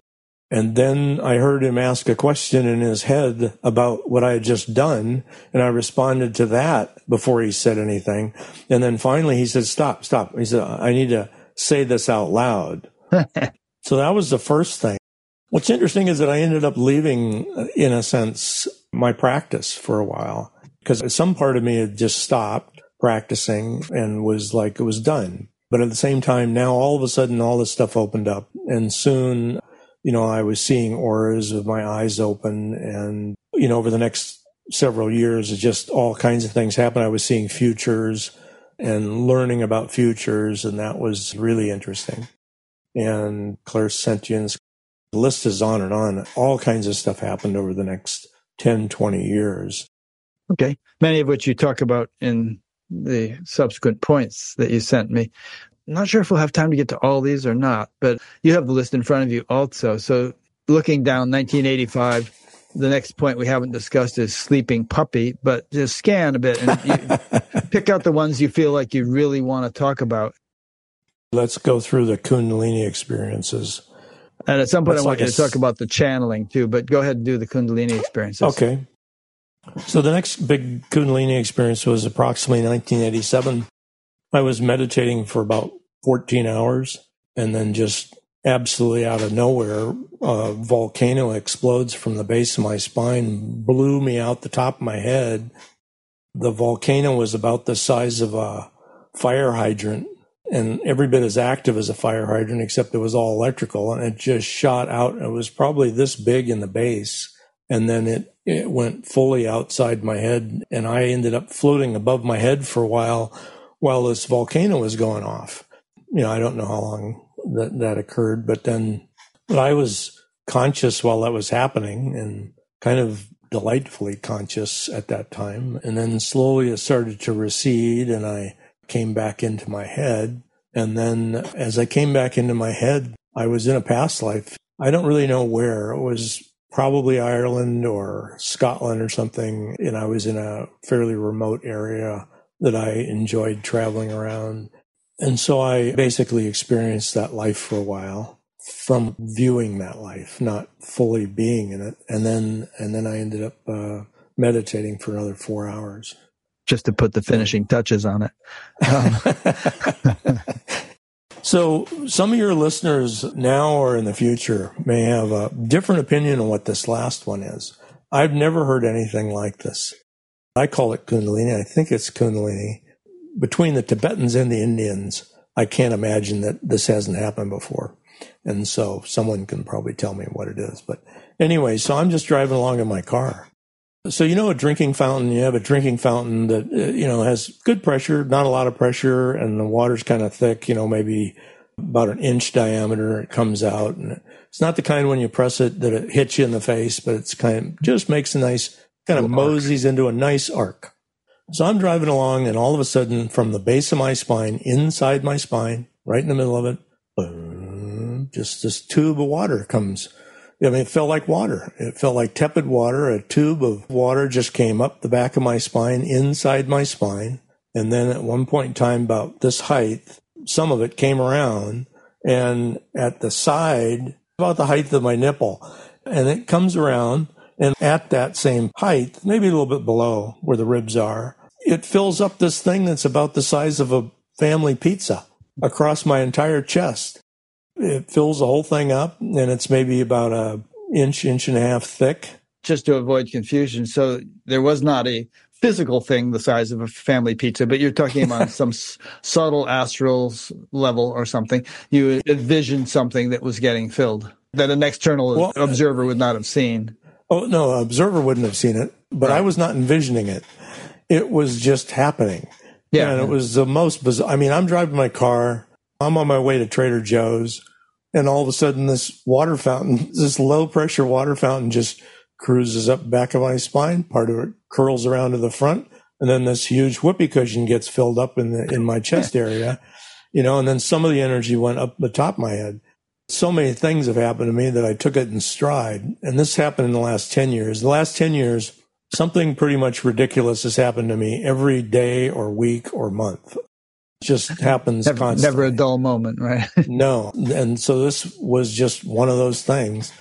And then I heard him ask a question in his head about what I had just done. And I responded to that before he said anything. And then finally he said, stop. He said, I need to say this out loud. So that was the first thing. What's interesting is that I ended up leaving, in a sense, my practice for a while, because some part of me had just stopped practicing and was like, it was done. But at the same time, now all of a sudden, all this stuff opened up. And soon, I was seeing auras with my eyes open. And, over the next several years, just all kinds of things happened. I was seeing futures and learning about futures. And that was really interesting. And clairsentience, the list is on and on. All kinds of stuff happened over the next 10, 20 years. Okay. Many of which you talk about in the subsequent points that you sent me. I'm not sure if we'll have time to get to all these or not, but you have the list in front of you also. So looking down 1985, the next point we haven't discussed is sleeping puppy, but just scan a bit and you pick out the ones you feel like you really want to talk about. Let's go through the Kundalini experiences. And at some point, I want you to talk about the channeling too, but go ahead and do the Kundalini experiences. Okay. So the next big Kundalini experience was approximately 1987. I was meditating for about 14 hours, and then just absolutely out of nowhere, a volcano explodes from the base of my spine, blew me out the top of my head. The volcano was about the size of a fire hydrant, and every bit as active as a fire hydrant, except it was all electrical, and it just shot out. It was probably this big in the base, and then it went fully outside my head, and I ended up floating above my head for a while this volcano was going off. I don't know how long that occurred, but I was conscious while that was happening, and kind of delightfully conscious at that time. And then slowly it started to recede, and I came back into my head. And then as I came back into my head, I was in a past life. I don't really know where. It was probably Ireland or Scotland or something. And I was in a fairly remote area that I enjoyed traveling around. And so I basically experienced that life for a while from viewing that life, not fully being in it. And then I ended up meditating for another 4 hours. Just to put the finishing touches on it. So some of your listeners now or in the future may have a different opinion on what this last one is. I've never heard anything like this. I call it Kundalini. I think it's Kundalini. Between the Tibetans and the Indians, I can't imagine that this hasn't happened before. And so someone can probably tell me what it is. But anyway, so I'm just driving along in my car. So, a drinking fountain, you have a drinking fountain that, has good pressure, not a lot of pressure, and the water's kind of thick, maybe about an inch diameter. It comes out, and it's not the kind when you press it that it hits you in the face, but it's just makes a nice, kind of moseys into a nice arc. So I'm driving along, and all of a sudden, from the base of my spine, inside my spine, right in the middle of it, boom, just this tube of water comes. It felt like water. It felt like tepid water. A tube of water just came up the back of my spine, inside my spine. And then at one point in time, about this height, some of it came around, and at the side, about the height of my nipple. And it comes around, and at that same height, maybe a little bit below where the ribs are, it fills up this thing that's about the size of a family pizza across my entire chest. It fills the whole thing up, and it's maybe about an inch and a half thick. Just to avoid confusion, so there was not a physical thing the size of a family pizza, but you're talking about some subtle astral level or something. You envisioned something that was getting filled, that an external observer would not have seen. Oh, no, an observer wouldn't have seen it, but right. I was not envisioning it. It was just happening. Yeah. And it was the most bizarre. I'm driving my car. I'm on my way to Trader Joe's, and all of a sudden this water fountain, this low pressure water fountain just cruises up the back of my spine. Part of it curls around to the front, and then this huge whoopee cushion gets filled up in my chest area, and then some of the energy went up the top of my head. So many things have happened to me that I took it in stride. And this happened in the last 10 years. The last 10 years, something pretty much ridiculous has happened to me every day or week or month. Just happens constantly. Never a dull moment, right? No. And so this was just one of those things.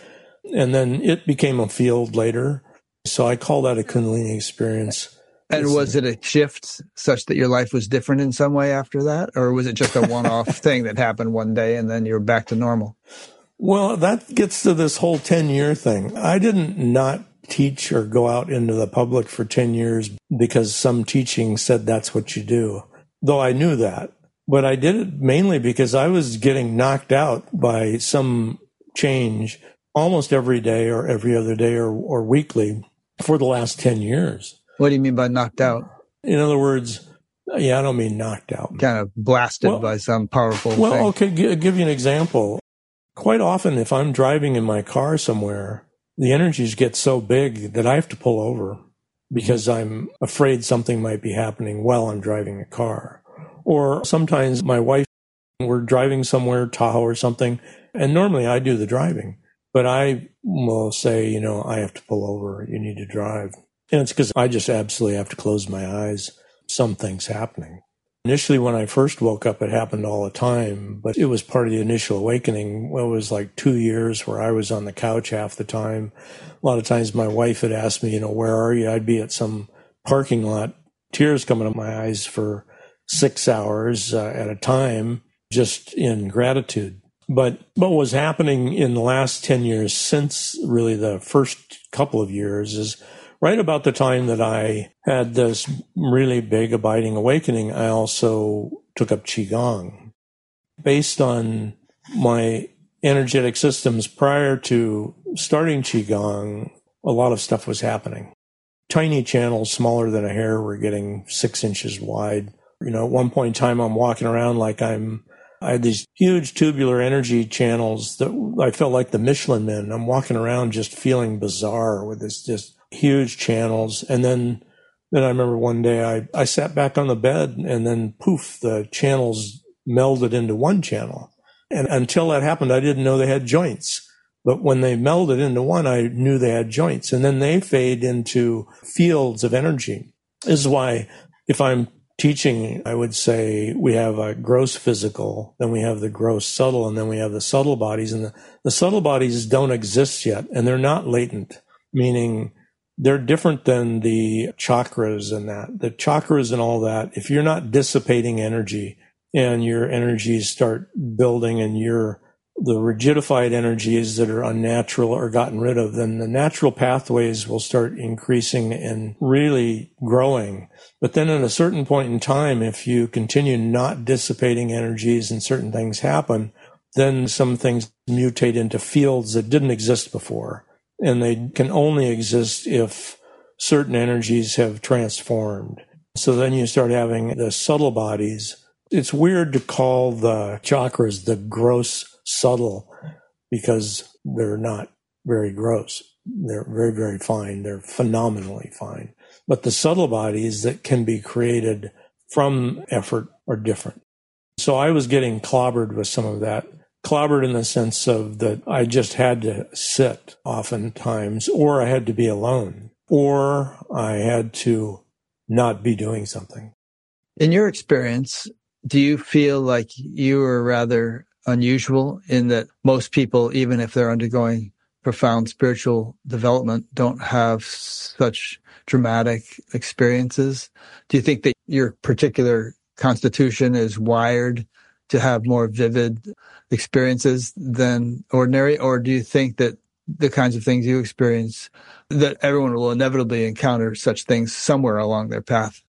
And then it became a field later. So I call that a Kundalini experience. And was it a shift such that your life was different in some way after that? Or was it just a one-off thing that happened one day and then you're back to normal? Well, that gets to this whole 10-year thing. I didn't not teach or go out into the public for 10 years because some teaching said that's what you do, though I knew that. But I did it mainly because I was getting knocked out by some change almost every day or every other day or weekly for the last 10 years. What do you mean by knocked out? In other words, I don't mean knocked out. Kind of blasted by some powerful thing. Well, okay, give you an example. Quite often, if I'm driving in my car somewhere, the energies get so big that I have to pull over because I'm afraid something might be happening while I'm driving a car. Or sometimes my wife, we're driving somewhere, Tahoe or something, and normally I do the driving. But I will say, I have to pull over. You need to drive. And it's because I just absolutely have to close my eyes. Something's happening. Initially, when I first woke up, it happened all the time, but it was part of the initial awakening. Well, it was like 2 years where I was on the couch half the time. A lot of times my wife had asked me, where are you? I'd be at some parking lot, tears coming out of my eyes for 6 hours at a time, just in gratitude. But what was happening in the last 10 years since really the first couple of years is right about the time that I had this really big abiding awakening, I also took up Qigong. Based on my energetic systems prior to starting Qigong, a lot of stuff was happening. Tiny channels smaller than a hair were getting 6 inches wide. At one point in time, I'm walking around like I had these huge tubular energy channels that I felt like the Michelin Men. I'm walking around just feeling bizarre with this just huge channels. And then I remember one day I sat back on the bed and then poof, the channels melded into one channel. And until that happened, I didn't know they had joints. But when they melded into one, I knew they had joints. And then they fade into fields of energy. This is why if I'm teaching, I would say we have a gross physical, then we have the gross subtle, and then we have the subtle bodies. And the subtle bodies don't exist yet, and they're not latent, meaning they're different than the chakras and that. The chakras and all that, if you're not dissipating energy and your energies start building and the rigidified energies that are unnatural are gotten rid of, then the natural pathways will start increasing and really growing. But then at a certain point in time, if you continue not dissipating energies and certain things happen, then some things mutate into fields that didn't exist before. And they can only exist if certain energies have transformed. So then you start having the subtle bodies. It's weird to call the chakras the gross subtle because they're not very gross. They're very, very fine. They're phenomenally fine. But the subtle bodies that can be created from effort are different. So I was getting clobbered with some of that. Clobbered in the sense of that I just had to sit oftentimes, or I had to be alone, or I had to not be doing something. In your experience, do you feel like you were rather unusual in that most people, even if they're undergoing profound spiritual development, don't have such dramatic experiences? Do you think that your particular constitution is wired to have more vivid experiences than ordinary? Or do you think that the kinds of things you experience, that everyone will inevitably encounter such things somewhere along their path?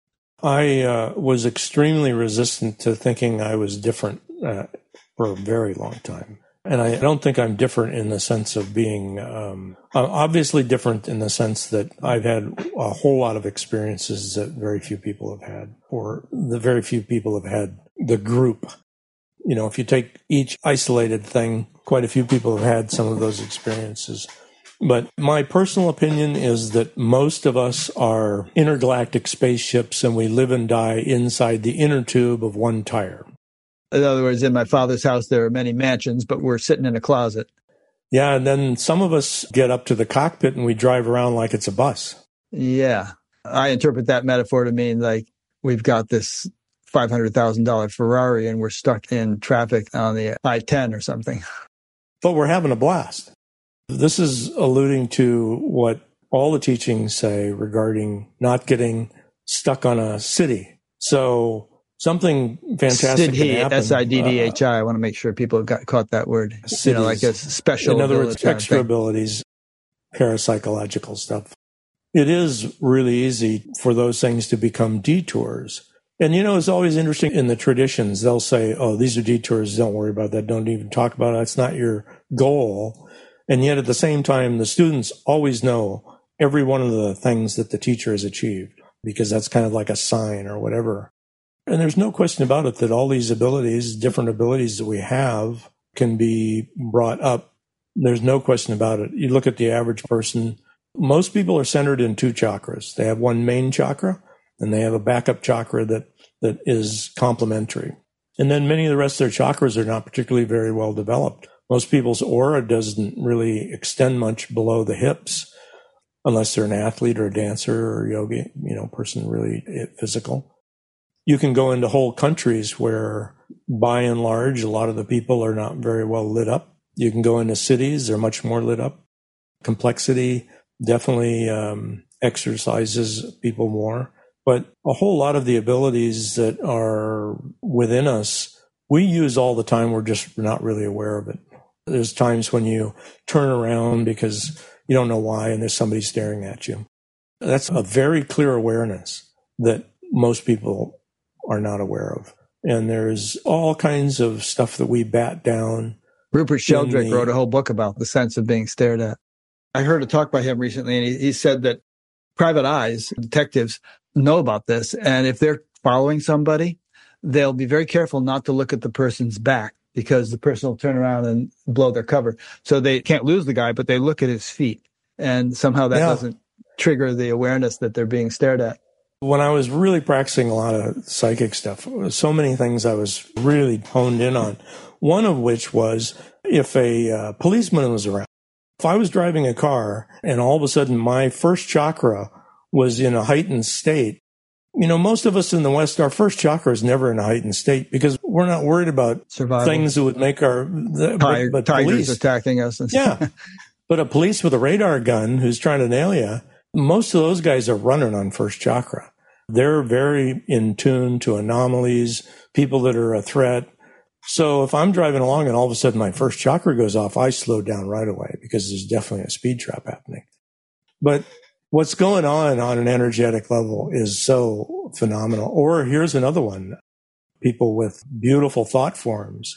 I was extremely resistant to thinking I was different for a very long time. And I don't think I'm different in the sense of being obviously different in the sense that I've had a whole lot of experiences that very few people have had, or the very few people have had the group. If you take each isolated thing, quite a few people have had some of those experiences. But my personal opinion is that most of us are intergalactic spaceships and we live and die inside the inner tube of one tire. In other words, in my father's house, there are many mansions, but we're sitting in a closet. Yeah, and then some of us get up to the cockpit and we drive around like it's a bus. Yeah. I interpret that metaphor to mean like we've got this $500,000 Ferrari and we're stuck in traffic on the I-10 or something. But we're having a blast. This is alluding to what all the teachings say regarding not getting stuck on a city. So something fantastic can happen. S-I-D-D-H-I. I want to make sure people got caught that word. Cities. Like a special. In other words, extra abilities, parapsychological stuff. It is really easy for those things to become detours. And, it's always interesting in the traditions. They'll say, oh, these are detours. Don't worry about that. Don't even talk about it. That's not your goal. And yet at the same time, the students always know every one of the things that the teacher has achieved, because that's kind of like a sign or whatever. And there's no question about it that all these abilities, different abilities that we have, can be brought up. There's no question about it. You look at the average person, most people are centered in two chakras. They have one main chakra, and they have a backup chakra that is complementary. And then many of the rest of their chakras are not particularly very well developed. Most people's aura doesn't really extend much below the hips, unless they're an athlete or a dancer or a yogi, person really physical. You can go into whole countries where, by and large, a lot of the people are not very well lit up. You can go into cities, they're much more lit up. Complexity definitely exercises people more. But a whole lot of the abilities that are within us, we use all the time. We're just not really aware of it. There's times when you turn around because you don't know why, and there's somebody staring at you. That's a very clear awareness that most people are not aware of. And there's all kinds of stuff that we bat down. Rupert Sheldrake wrote a whole book about the sense of being stared at. I heard a talk by him recently, and he said that private eyes, detectives, know about this. And if they're following somebody, they'll be very careful not to look at the person's back, because the person will turn around and blow their cover. So they can't lose the guy, but they look at his feet. And somehow that doesn't trigger the awareness that they're being stared at. When I was really practicing a lot of psychic stuff, so many things I was really honed in on. One of which was if a policeman was around. If I was driving a car and all of a sudden my first chakra was in a heightened state, most of us in the West, our first chakra is never in a heightened state because we're not worried about survival. Things that would make our... Tigers police, attacking us. Yeah. But a police with a radar gun who's trying to nail you, most of those guys are running on first chakra. They're very in tune to anomalies, people that are a threat. So if I'm driving along and all of a sudden my first chakra goes off, I slow down right away because there's definitely a speed trap happening. But what's going on an energetic level is so phenomenal. Or here's another one. People with beautiful thought forms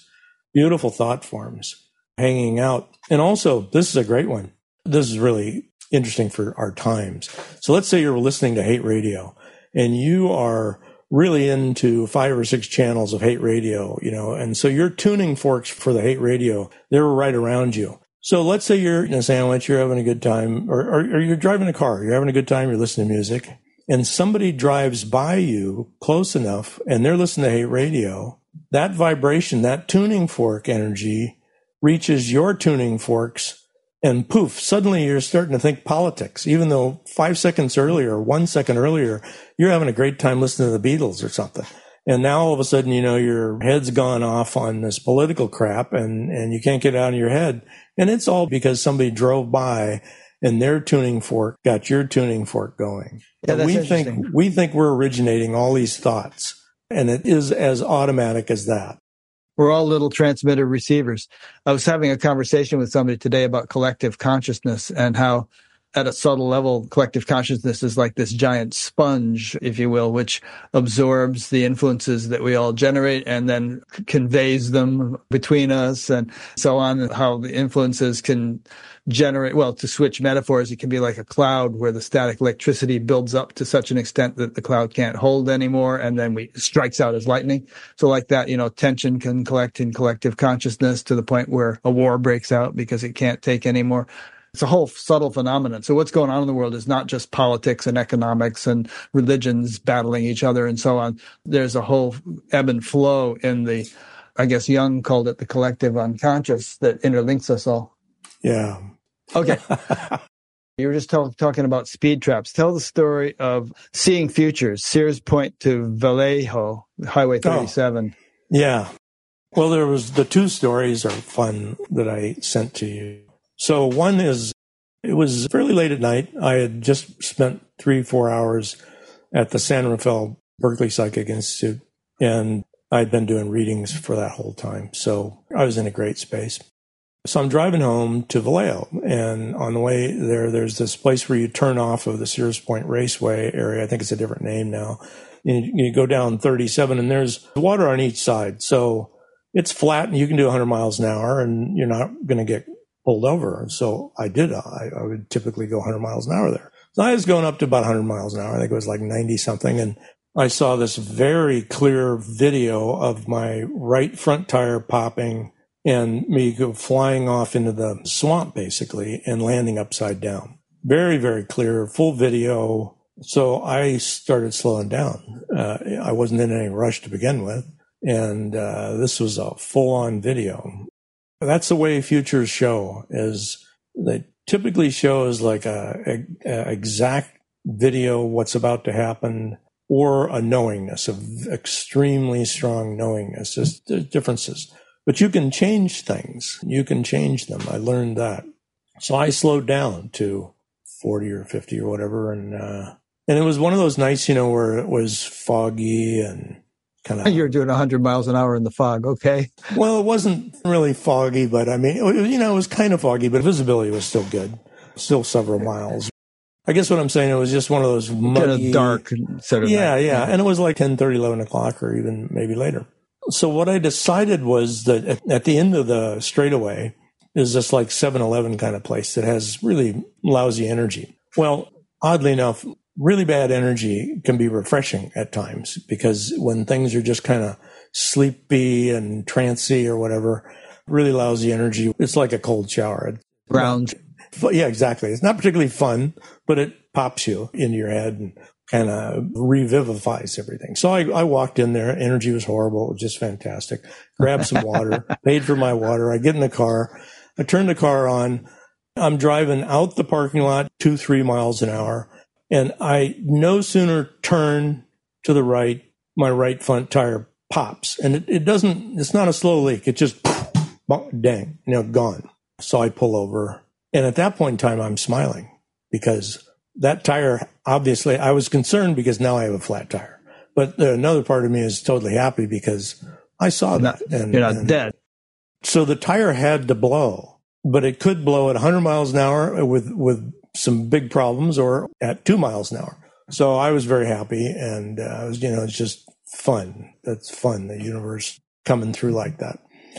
hanging out. And also, this is a great one. This is really interesting for our times. So let's say you're listening to hate radio and you are really into 5 or 6 channels of hate radio, and so your tuning forks for the hate radio, they're right around you. So let's say you're in a sandwich, you're having a good time, or you're driving a car, you're having a good time, you're listening to music, and somebody drives by you close enough and they're listening to hate radio, that vibration, that tuning fork energy reaches your tuning forks, and poof, suddenly you're starting to think politics, even though 5 seconds earlier, 1 second earlier, you're having a great time listening to the Beatles or something. And now all of a sudden, your head's gone off on this political crap and you can't get it out of your head. And it's all because somebody drove by and their tuning fork got your tuning fork going. Yeah, that's we think we're originating all these thoughts, and it is as automatic as that. We're all little transmitter receivers. I was having a conversation with somebody today about collective consciousness and how at a subtle level, collective consciousness is like this giant sponge, if you will, which absorbs the influences that we all generate and then conveys them between us and so on, how the influences can generate, well, to switch metaphors, it can be like a cloud where the static electricity builds up to such an extent that the cloud can't hold anymore, and then strikes out as lightning. So like that, tension can collect in collective consciousness to the point where a war breaks out because it can't take anymore. It's a whole subtle phenomenon. So what's going on in the world is not just politics and economics and religions battling each other and so on. There's a whole ebb and flow in the, I guess Jung called it the collective unconscious that interlinks us all. Yeah. Okay. You were just talking about speed traps. Tell the story of Seeing Futures, Sears Point to Vallejo, Highway 37. Oh, yeah. Well, there was the 2 stories are fun that I sent to you. So one is, it was fairly late at night. I had just spent 3-4 hours at the San Rafael Berkeley Psychic Institute, and I'd been doing readings for that whole time. So I was in a great space. So I'm driving home to Vallejo, and on the way there, there's this place where you turn off of the Sears Point Raceway area. I think it's a different name now. You go down 37, and there's water on each side. So it's flat, and you can do 100 miles an hour, and you're not going to get pulled over. So I did. I would typically go 100 miles an hour there. So I was going up to about 100 miles an hour. I think it was like 90 something. And I saw this very clear video of my right front tire popping and me go flying off into the swamp, basically, and landing upside down. Very, very clear, full video. So I started slowing down. I wasn't in any rush to begin with. And this was a full-on video. That's the way futures show, is they typically shows like a exact video, what's about to happen, or a knowingness, of extremely strong knowingness. There's differences. But you can change things. You can change them. I learned that. So I slowed down to 40 or 50 or whatever. And it was one of those nights, where it was foggy and kind of... You're doing 100 miles an hour in the fog. Okay. Well, it wasn't really foggy, but I mean, it was kind of foggy, but visibility was still good. Still several miles. I guess what I'm saying, it was just one of those muggy... Kind of dark sort of night. Yeah. And it was like 10:30, 11 o'clock, or even maybe later. So what I decided was that at the end of the straightaway is this like 7-Eleven kind of place that has really lousy energy. Well, oddly enough, really bad energy can be refreshing at times, because when things are just kind of sleepy and trancy or whatever, really lousy energy, it's like a cold shower. Ground. Yeah, exactly. It's not particularly fun, but it pops you into your head and kind of revivifies everything. So I walked in there. Energy was horrible. It was just fantastic. Grabbed some water, paid for my water. I get in the car. I turn the car on. I'm driving out the parking lot 2-3 miles an hour. And I no sooner turn to the right, my right front tire pops. And it's not a slow leak. It just, dang, gone. So I pull over. And at that point in time, I'm smiling, because that tire, obviously, I was concerned because now I have a flat tire. But another part of me is totally happy because I saw that. You're not dead. So the tire had to blow, but it could blow at 100 miles an hour with some big problems, or at 2 miles an hour. So I was very happy, and it's just fun. That's fun, the universe coming through like that.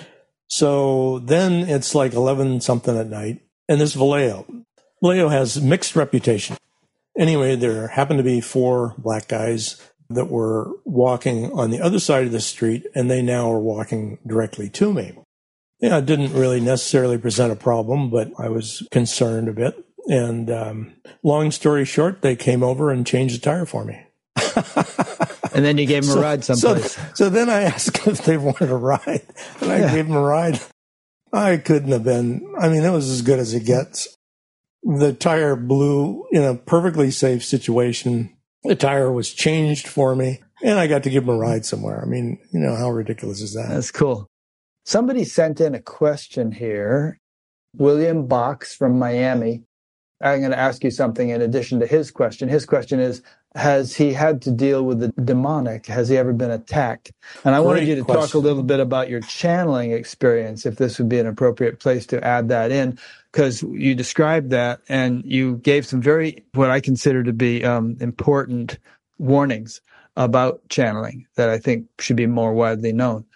So then it's like 11 something at night, and this Vallejo has mixed reputation. Anyway, there happened to be 4 black guys that were walking on the other side of the street, and they now are walking directly to me. Yeah, it didn't really necessarily present a problem, but I was concerned a bit. And long story short, they came over and changed the tire for me. And then you gave them a ride someplace. So then I asked if they wanted a ride, and I gave them a ride. I couldn't have been, it was as good as it gets. The tire blew in a perfectly safe situation. The tire was changed for me, and I got to give them a ride somewhere. How ridiculous is that? That's cool. Somebody sent in a question here. William Box from Miami. I'm going to ask you something in addition to his question. His question is, has he had to deal with the demonic? Has he ever been attacked? And I wanted you to talk a little bit about your channeling experience, if this would be an appropriate place to add that in, because you described that and you gave some what I consider to be important warnings about channeling that I think should be more widely known.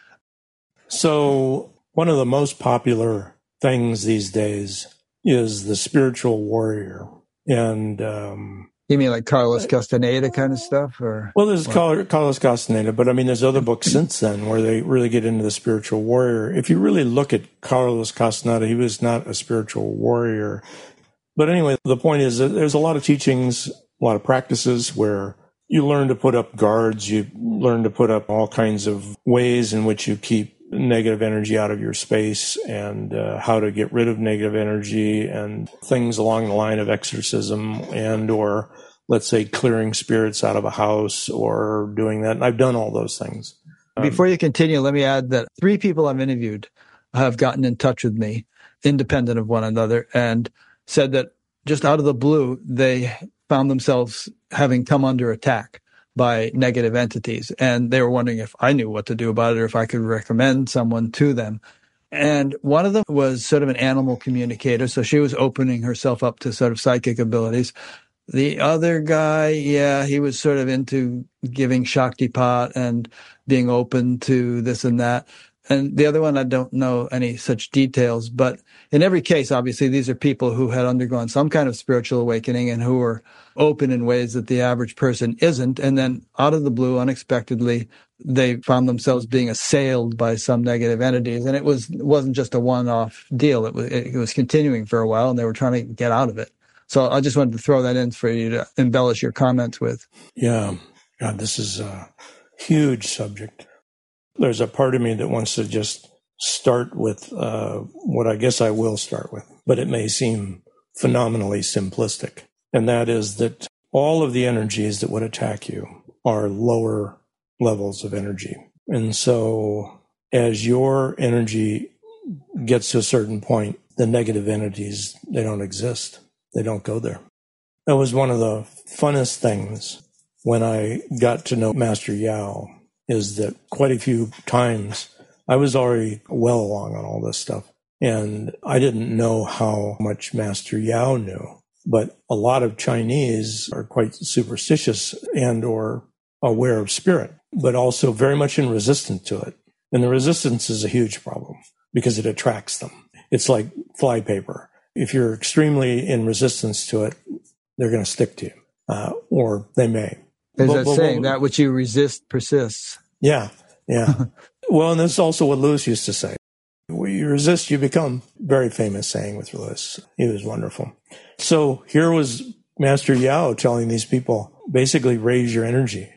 So one of the most popular things these days is the spiritual warrior. And you mean like Carlos Castaneda kind of stuff? Or well, there's Carlos Castaneda, but there's other books since then where they really get into the spiritual warrior. If you really look at Carlos Castaneda, he was not a spiritual warrior. But anyway, the point is that there's a lot of teachings, a lot of practices where you learn to put up guards, you learn to put up all kinds of ways in which you keep negative energy out of your space, and how to get rid of negative energy, and things along the line of exorcism and or let's say clearing spirits out of a house or doing that. And I've done all those things. Before you continue, let me add that 3 people I've interviewed have gotten in touch with me independent of one another, and said that just out of the blue, they found themselves having come under attack by negative entities. And they were wondering if I knew what to do about it or if I could recommend someone to them. And one of them was sort of an animal communicator. So she was opening herself up to sort of psychic abilities. The other guy, he was sort of into giving Shaktipat and being open to this and that. And the other one, I don't know any such details. But in every case, obviously, these are people who had undergone some kind of spiritual awakening and who were open in ways that the average person isn't. And then out of the blue, unexpectedly, they found themselves being assailed by some negative entities. And it wasn't just a one-off deal. It was continuing for a while, and they were trying to get out of it. So I just wanted to throw that in for you to embellish your comments with. Yeah. God, this is a huge subject. There's a part of me that wants to just start with what I guess I will start with, but it may seem phenomenally simplistic. And that is that all of the energies that would attack you are lower levels of energy. And so as your energy gets to a certain point, the negative entities, they don't exist. They don't go there. That was one of the funnest things when I got to know Master Yao, is that quite a few times I was already well along on all this stuff. And I didn't know how much Master Yao knew. But a lot of Chinese are quite superstitious and or aware of spirit, but also very much in resistance to it. And the resistance is a huge problem because it attracts them. It's like flypaper. If you're extremely in resistance to it, they're going to stick to you, or they may. There's that saying, that which you resist persists. Yeah. Well, and that's also what Lewis used to say. When you resist, you become. Very famous saying with Lewis. He was wonderful. So here was Master Yao telling these people, basically, raise your energy.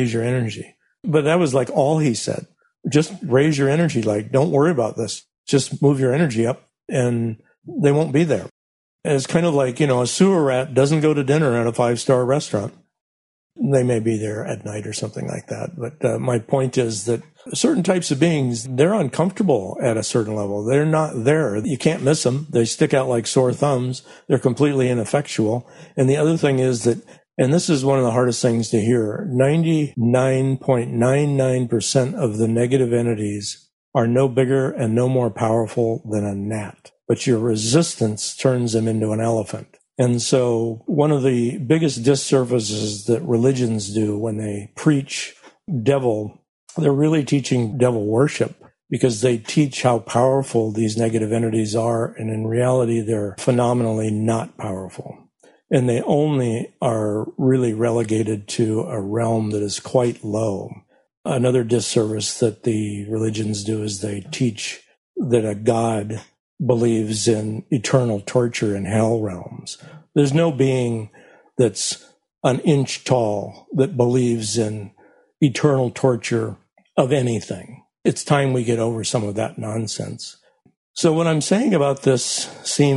But that was like all he said. Just raise your energy. Like, don't worry about this. Just move your energy up and they won't be there. And it's kind of like, a sewer rat doesn't go to dinner at a 5-star restaurant. They may be there at night or something like that. But my point is that certain types of beings, they're uncomfortable at a certain level. They're not there. You can't miss them. They stick out like sore thumbs. They're completely ineffectual. And the other thing is that, and this is one of the hardest things to hear, 99.99% of the negative entities are no bigger and no more powerful than a gnat. But your resistance turns them into an elephant. And so one of the biggest disservices that religions do when they preach devil, they're really teaching devil worship because they teach how powerful these negative entities are. And in reality, they're phenomenally not powerful. And they only are really relegated to a realm that is quite low. Another disservice that the religions do is they teach that a god believes in eternal torture in hell realms. There's no being that's an inch tall that believes in eternal torture of anything. It's time we get over some of that nonsense. So what I'm saying about this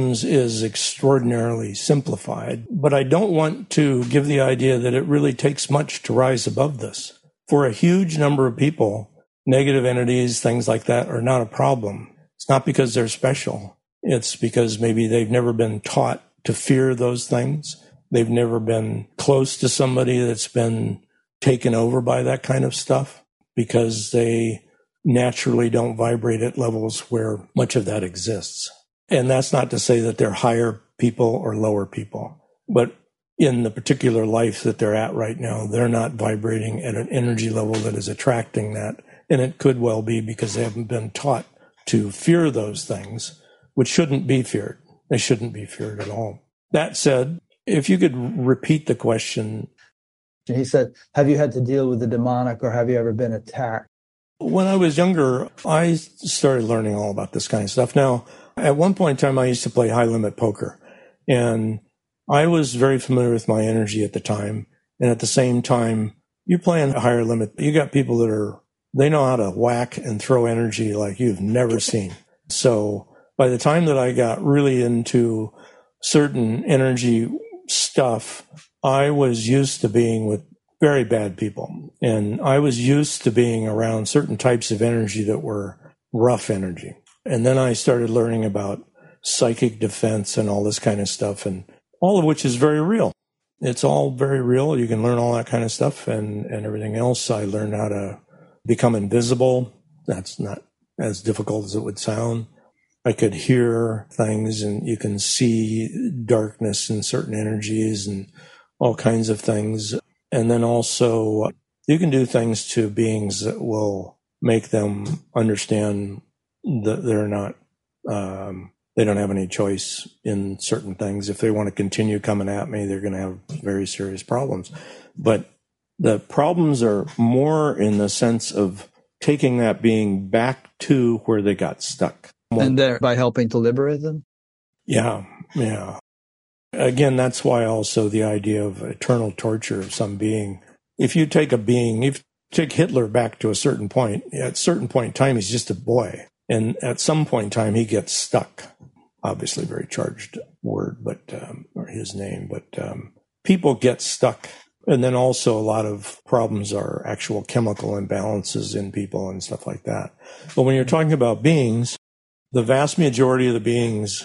is extraordinarily simplified, but I don't want to give the idea that it really takes much to rise above this. For a huge number of people, negative entities, things like that are not a problem. It's not because they're special. It's because maybe they've never been taught to fear those things. They've never been close to somebody that's been taken over by that kind of stuff because they naturally don't vibrate at levels where much of that exists. And that's not to say that they're higher people or lower people, but in the particular life that they're at right now, they're not vibrating at an energy level that is attracting that. And it could well be because they haven't been taught to fear those things, which shouldn't be feared. They shouldn't be feared at all. That said, if you could repeat the question. He said, have you had to deal with the demonic or have you ever been attacked? When I was younger, I started learning all about this kind of stuff. Now, at one point in time, I used to play high-limit poker, and I was very familiar with my energy at the time. And at the same time, you're playing a higher limit. You got people they know how to whack and throw energy like you've never seen. So by the time that I got really into certain energy stuff, I was used to being with very bad people. And I was used to being around certain types of energy that were rough energy. And then I started learning about psychic defense and all this kind of stuff, and all of which is very real. It's all very real. You can learn all that kind of stuff and everything else. I learned how to become invisible. That's not as difficult as it would sound. I could hear things, and you can see darkness and certain energies and all kinds of things. And then also you can do things to beings that will make them understand that they're not, they don't have any choice in certain things. If they want to continue coming at me, they're going to have very serious problems. But the problems are more in the sense of taking that being back to where they got stuck. And thereby helping to liberate them? Yeah. Again, that's why also the idea of eternal torture of some being. If you take a being, if you take Hitler back to a certain point, at a certain point in time, he's just a boy. And at some point in time, he gets stuck. Obviously, very charged word, but or his name. But people get stuck. And then also a lot of problems are actual chemical imbalances in people and stuff like that. But when you're talking about beings, the vast majority of the beings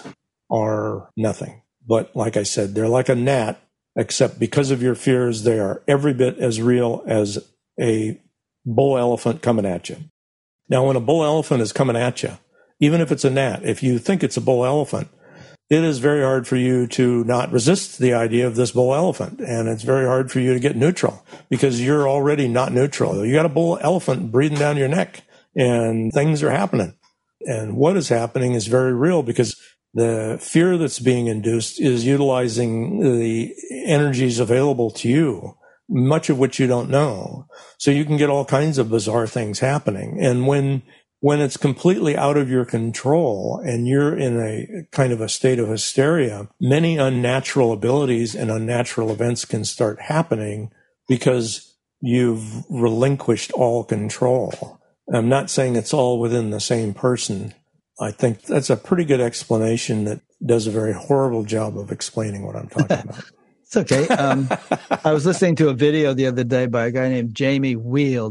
are nothing. But like I said, they're like a gnat, except because of your fears, they are every bit as real as a bull elephant coming at you. Now, when a bull elephant is coming at you, even if it's a gnat, if you think it's a bull elephant, it is very hard for you to not resist the idea of this bull elephant. And it's very hard for you to get neutral because you're already not neutral. You got a bull elephant breathing down your neck and things are happening. And what is happening is very real because the fear that's being induced is utilizing the energies available to you, much of which you don't know. So you can get all kinds of bizarre things happening. And when it's completely out of your control and you're in a kind of a state of hysteria, many unnatural abilities and unnatural events can start happening because you've relinquished all control. I'm not saying it's all within the same person. I think that's a pretty good explanation that does a very horrible job of explaining what I'm talking about. It's okay. I was listening to a video the other day by a guy named Jamie Wheal,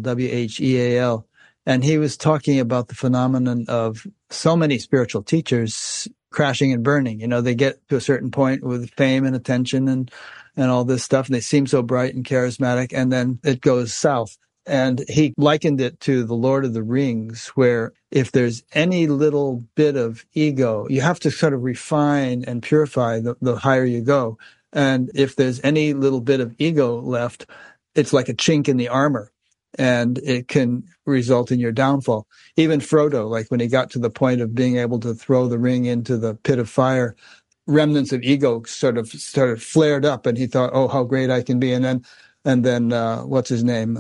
Wheal, and he was talking about the phenomenon of so many spiritual teachers crashing and burning. You know, they get to a certain point with fame and attention and all this stuff, and they seem so bright and charismatic, and then it goes south. And he likened it to the Lord of the Rings, where if there's any little bit of ego, you have to sort of refine and purify the higher you go. And if there's any little bit of ego left, it's like a chink in the armor, and it can result in your downfall. Even Frodo, like when he got to the point of being able to throw the ring into the pit of fire, remnants of ego sort of flared up, and he thought, "Oh, how great I can be!" And then what's his name?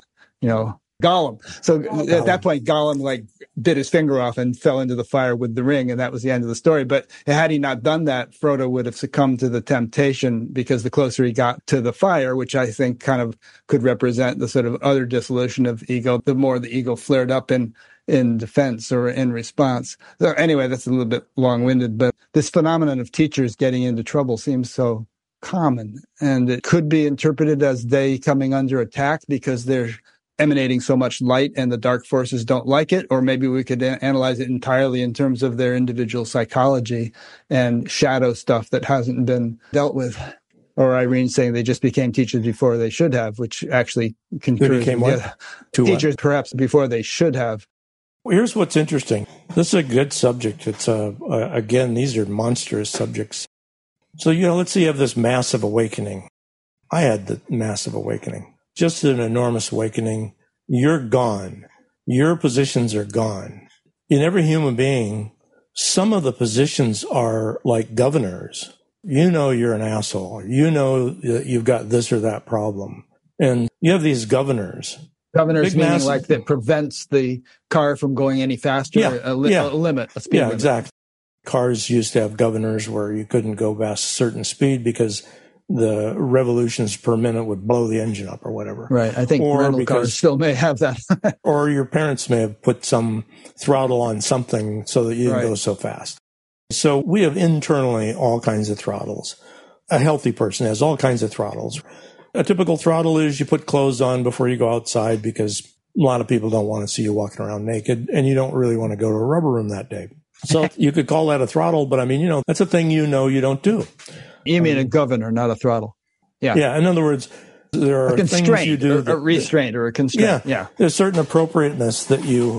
Gollum. So at that point, Gollum like bit his finger off and fell into the fire with the ring, and that was the end of the story. But had he not done that, Frodo would have succumbed to the temptation, because the closer he got to the fire, which I think kind of could represent the sort of utter dissolution of ego, the more the ego flared up in defense or in response. So anyway, that's a little bit long-winded, but this phenomenon of teachers getting into trouble seems so common, and it could be interpreted as they coming under attack because they're emanating so much light and the dark forces don't like it. Or maybe we could analyze it entirely in terms of their individual psychology and shadow stuff that hasn't been dealt with. Or Irene saying they just became teachers before they should have, which actually concurs with teachers perhaps before they should have. Well, here's what's interesting. This is a good subject. It's again, these are monstrous subjects. So, let's say you have this massive awakening. I had the massive awakening. Just an enormous awakening. You're gone. Your positions are gone. In every human being, some of the positions are like governors. You're an asshole. That you've got this or that problem. And you have these governors. Governors meaning like that prevents the car from going any faster, a limit, a speed limit. Exactly. Cars used to have governors where you couldn't go past a certain speed because the revolutions per minute would blow the engine up or whatever. Right. I think rental cars still may have that. Or your parents may have put some throttle on something so that you didn't go so fast. So we have internally all kinds of throttles. A healthy person has all kinds of throttles. A typical throttle is you put clothes on before you go outside because a lot of people don't want to see you walking around naked, and you don't really want to go to a rubber room that day. So you could call that a throttle, but I mean, that's a thing you don't do. You mean a governor, not a throttle. Yeah. Yeah. In other words, there are things you do. A restraint or a constraint. Yeah. There's certain appropriateness that you,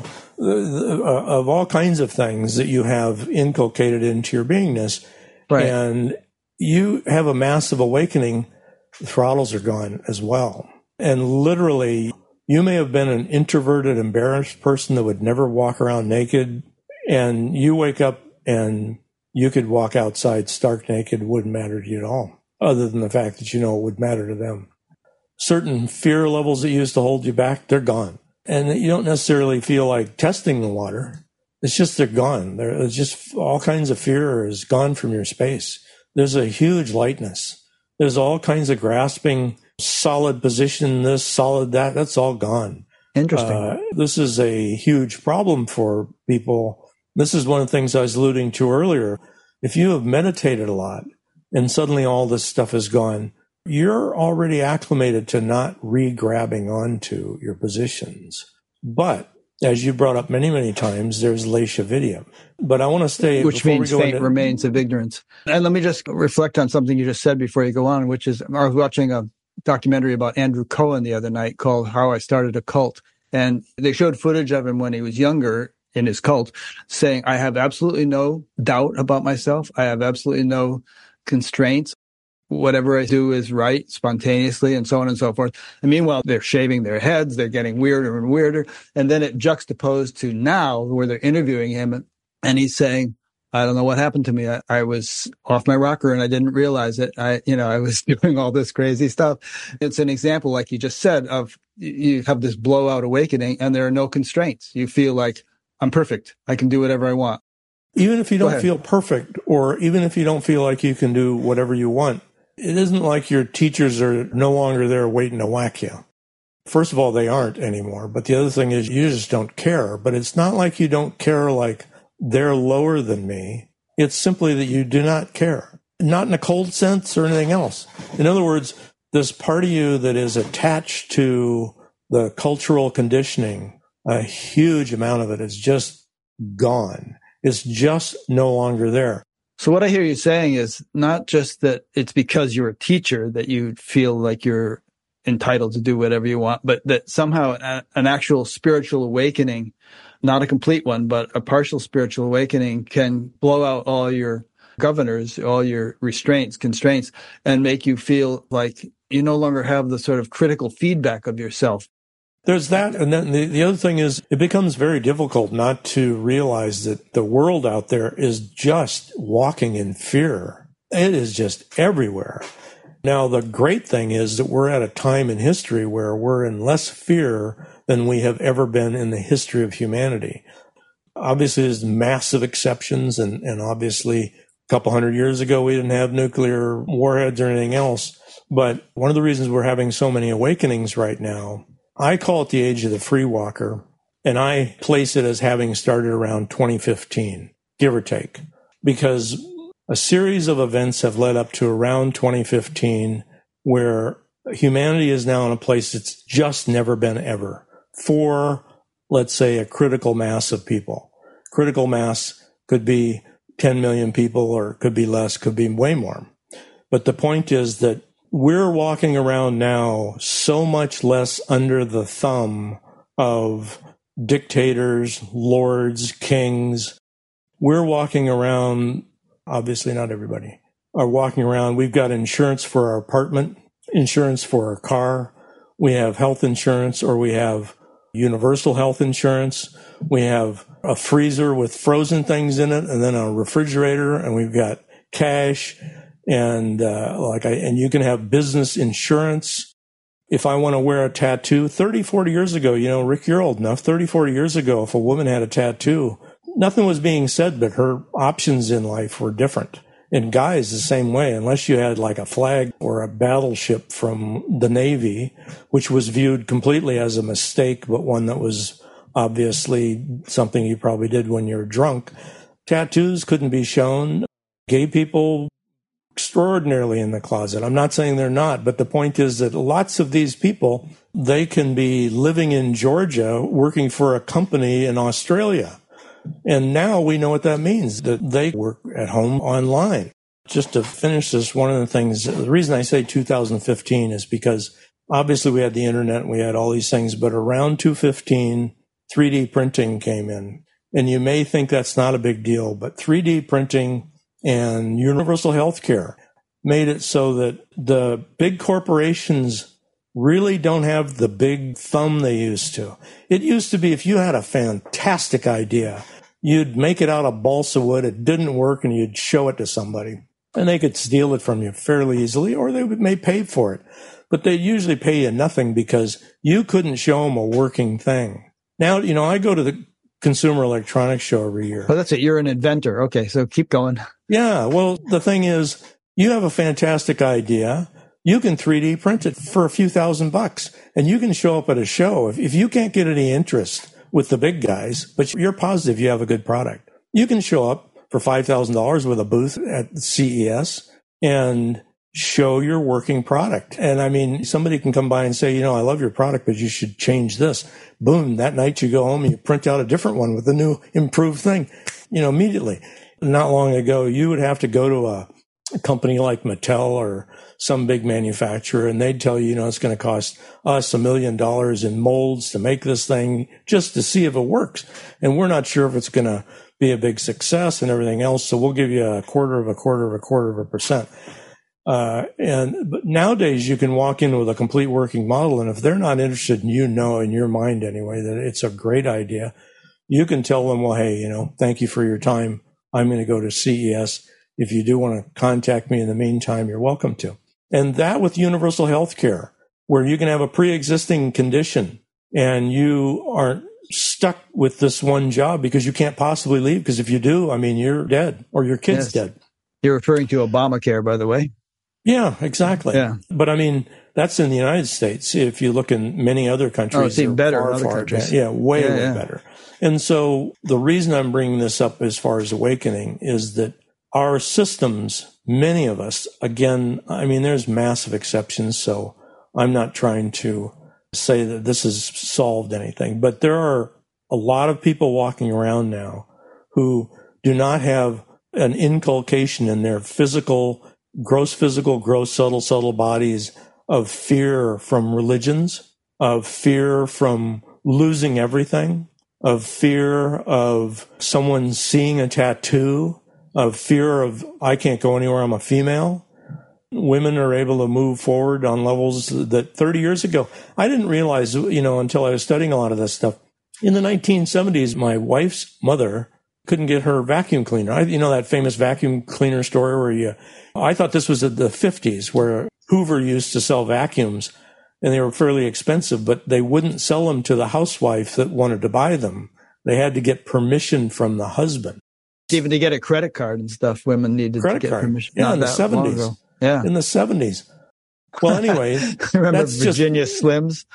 of all kinds of things that you have inculcated into your beingness. Right. And you have a massive awakening, throttles are gone as well. And literally, you may have been an introverted, embarrassed person that would never walk around naked, and you wake up and you could walk outside stark naked, wouldn't matter to you at all, other than the fact that it would matter to them. Certain fear levels that used to hold you back, they're gone. And you don't necessarily feel like testing the water. It's just they're gone. There's just all kinds of fear is gone from your space. There's a huge lightness. There's all kinds of grasping, solid position, this, solid that. That's all gone. Interesting. This is a huge problem for people. This is one of the things I was alluding to earlier. If you have meditated a lot and suddenly all this stuff is gone, you're already acclimated to not re-grabbing onto your positions. But as you brought up many, many times, there's Laishavidya. But I want to stay... Which means faint remains of ignorance. And let me just reflect on something you just said before you go on, which is I was watching a documentary about Andrew Cohen the other night called How I Started a Cult. And they showed footage of him when he was younger in his cult saying, I have absolutely no doubt about myself. I have absolutely no constraints. Whatever I do is right spontaneously and so on and so forth. And meanwhile, they're shaving their heads. They're getting weirder and weirder. And then it juxtaposed to now where they're interviewing him and he's saying, I don't know what happened to me. I was off my rocker and I didn't realize it. I was doing all this crazy stuff. It's an example, like you just said, of you have this blowout awakening and there are no constraints. You feel like I'm perfect. I can do whatever I want. Even if you don't feel perfect, or even if you don't feel like you can do whatever you want, it isn't like your teachers are no longer there waiting to whack you. First of all, they aren't anymore. But the other thing is you just don't care. But it's not like you don't care like they're lower than me. It's simply that you do not care. Not in a cold sense or anything else. In other words, this part of you that is attached to the cultural conditioning, a huge amount of it is just gone. It's just no longer there. So what I hear you saying is not just that it's because you're a teacher that you feel like you're entitled to do whatever you want, but that somehow an actual spiritual awakening, not a complete one, but a partial spiritual awakening can blow out all your governors, all your restraints, constraints, and make you feel like you no longer have the sort of critical feedback of yourself. There's that. And then the other thing is it becomes very difficult not to realize that the world out there is just walking in fear. It is just everywhere. Now, the great thing is that we're at a time in history where we're in less fear than we have ever been in the history of humanity. Obviously, there's massive exceptions. And obviously, a couple hundred years ago, we didn't have nuclear warheads or anything else. But one of the reasons we're having so many awakenings right now, I call it the age of the free walker, and I place it as having started around 2015, give or take, because a series of events have led up to around 2015 where humanity is now in a place it's just never been ever for, let's say, a critical mass of people. Critical mass could be 10 million people, or it could be less, could be way more. But the point is that we're walking around now so much less under the thumb of dictators, lords, kings. We're walking around, obviously not everybody, are walking around. We've got insurance for our apartment, insurance for our car. We have health insurance, or we have universal health insurance. We have a freezer with frozen things in it, and then a refrigerator, and we've got cash. And and you can have business insurance. If I want to wear a tattoo, 30, 40 years ago, Rick, you're old enough, 30, 40 years ago, if a woman had a tattoo, nothing was being said, but her options in life were different. And guys, the same way, unless you had like a flag or a battleship from the Navy, which was viewed completely as a mistake, but one that was obviously something you probably did when you were drunk. Tattoos couldn't be shown. Gay people extraordinarily in the closet. I'm not saying they're not, but the point is that lots of these people, they can be living in Georgia, working for a company in Australia. And now we know what that means, that they work at home online. Just to finish this, one of the things, the reason I say 2015 is because obviously we had the internet and we had all these things, but around 2015, 3D printing came in. And you may think that's not a big deal, but 3D printing and universal healthcare made it so that the big corporations really don't have the big thumb they used to. It used to be if you had a fantastic idea, you'd make it out of balsa wood, it didn't work, and you'd show it to somebody. And they could steal it from you fairly easily, or they may pay for it. But they usually pay you nothing because you couldn't show them a working thing. Now, I go to the Consumer Electronics Show every year. Oh, that's it. You're an inventor. Okay, so keep going. Yeah, well, the thing is, you have a fantastic idea. You can 3D print it for a few $1,000, and you can show up at a show. If you can't get any interest with the big guys, but you're positive you have a good product, you can show up for $5,000 with a booth at CES and show your working product. And I mean, somebody can come by and say, I love your product, but you should change this. Boom, that night you go home and you print out a different one with a new improved thing, immediately. Not long ago, you would have to go to a company like Mattel or some big manufacturer, and they'd tell you, it's going to cost us $1 million in molds to make this thing just to see if it works. And we're not sure if it's going to be a big success and everything else. So we'll give you a quarter of a percent. But nowadays you can walk in with a complete working model. And if they're not interested in in your mind anyway, that it's a great idea, you can tell them, well, hey, thank you for your time. I'm going to go to CES. If you do want to contact me in the meantime, you're welcome to. And that with universal health care, where you can have a pre-existing condition and you aren't stuck with this one job because you can't possibly leave. Because if you do, you're dead or your kid's dead. You're referring to Obamacare, by the way. Yeah, exactly. Yeah. But that's in the United States. If you look in many other countries, it's even better in other countries. Yeah, way better. And so the reason I'm bringing this up as far as awakening is that our systems, many of us, again, there's massive exceptions. So I'm not trying to say that this has solved anything, but there are a lot of people walking around now who do not have an inculcation in their gross subtle bodies of fear from religions, of fear from losing everything, of fear of someone seeing a tattoo, of fear of, I can't go anywhere, I'm a female. Women are able to move forward on levels that 30 years ago, I didn't realize, until I was studying a lot of this stuff. In the 1970s, my wife's mother couldn't get her vacuum cleaner. That famous vacuum cleaner story where I thought this was the 50s where Hoover used to sell vacuums and they were fairly expensive, but they wouldn't sell them to the housewife that wanted to buy them. They had to get permission from the husband. Even to get a credit card and stuff, women needed to get permission. Yeah, in the 70s. Yeah. In the 70s. Well, anyway. Remember Virginia Slims?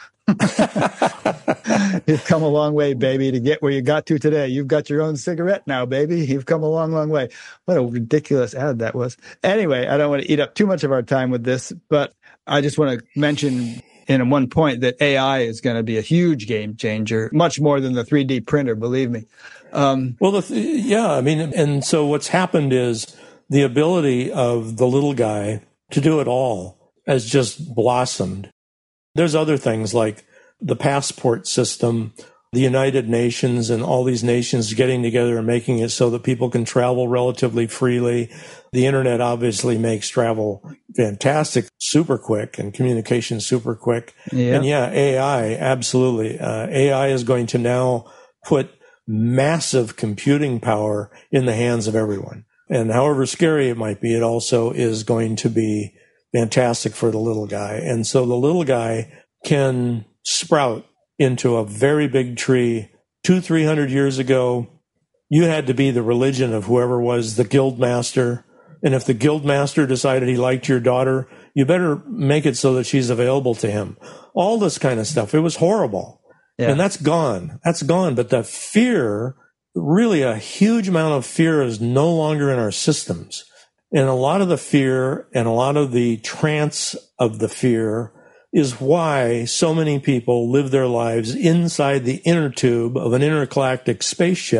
You've come a long way, baby, to get where you got to today. You've got your own cigarette now, baby. You've come a long, long way. What a ridiculous ad that was. Anyway, I don't want to eat up too much of our time with this, but I just want to mention in one point that AI is going to be a huge game changer, much more than the 3D printer, believe me. And so what's happened is the ability of the little guy to do it all has just blossomed. There's other things like the passport system, the United Nations and all these nations getting together and making it so that people can travel relatively freely. The internet obviously makes travel fantastic, super quick, and communication super quick. Yeah. And AI, absolutely. AI is going to now put massive computing power in the hands of everyone. And however scary it might be, it also is going to be fantastic for the little guy. And so the little guy can sprout into a very big tree. 200-300 years ago, you had to be the religion of whoever was the guild master. And if the guild master decided he liked your daughter, you better make it so that she's available to him. All this kind of stuff. It was horrible. Yeah. And that's gone. That's gone. But the fear, really a huge amount of fear is no longer in our systems. And a lot of the fear and a lot of the trance of the fear is why so many people live their lives inside the inner tube of an intergalactic spaceship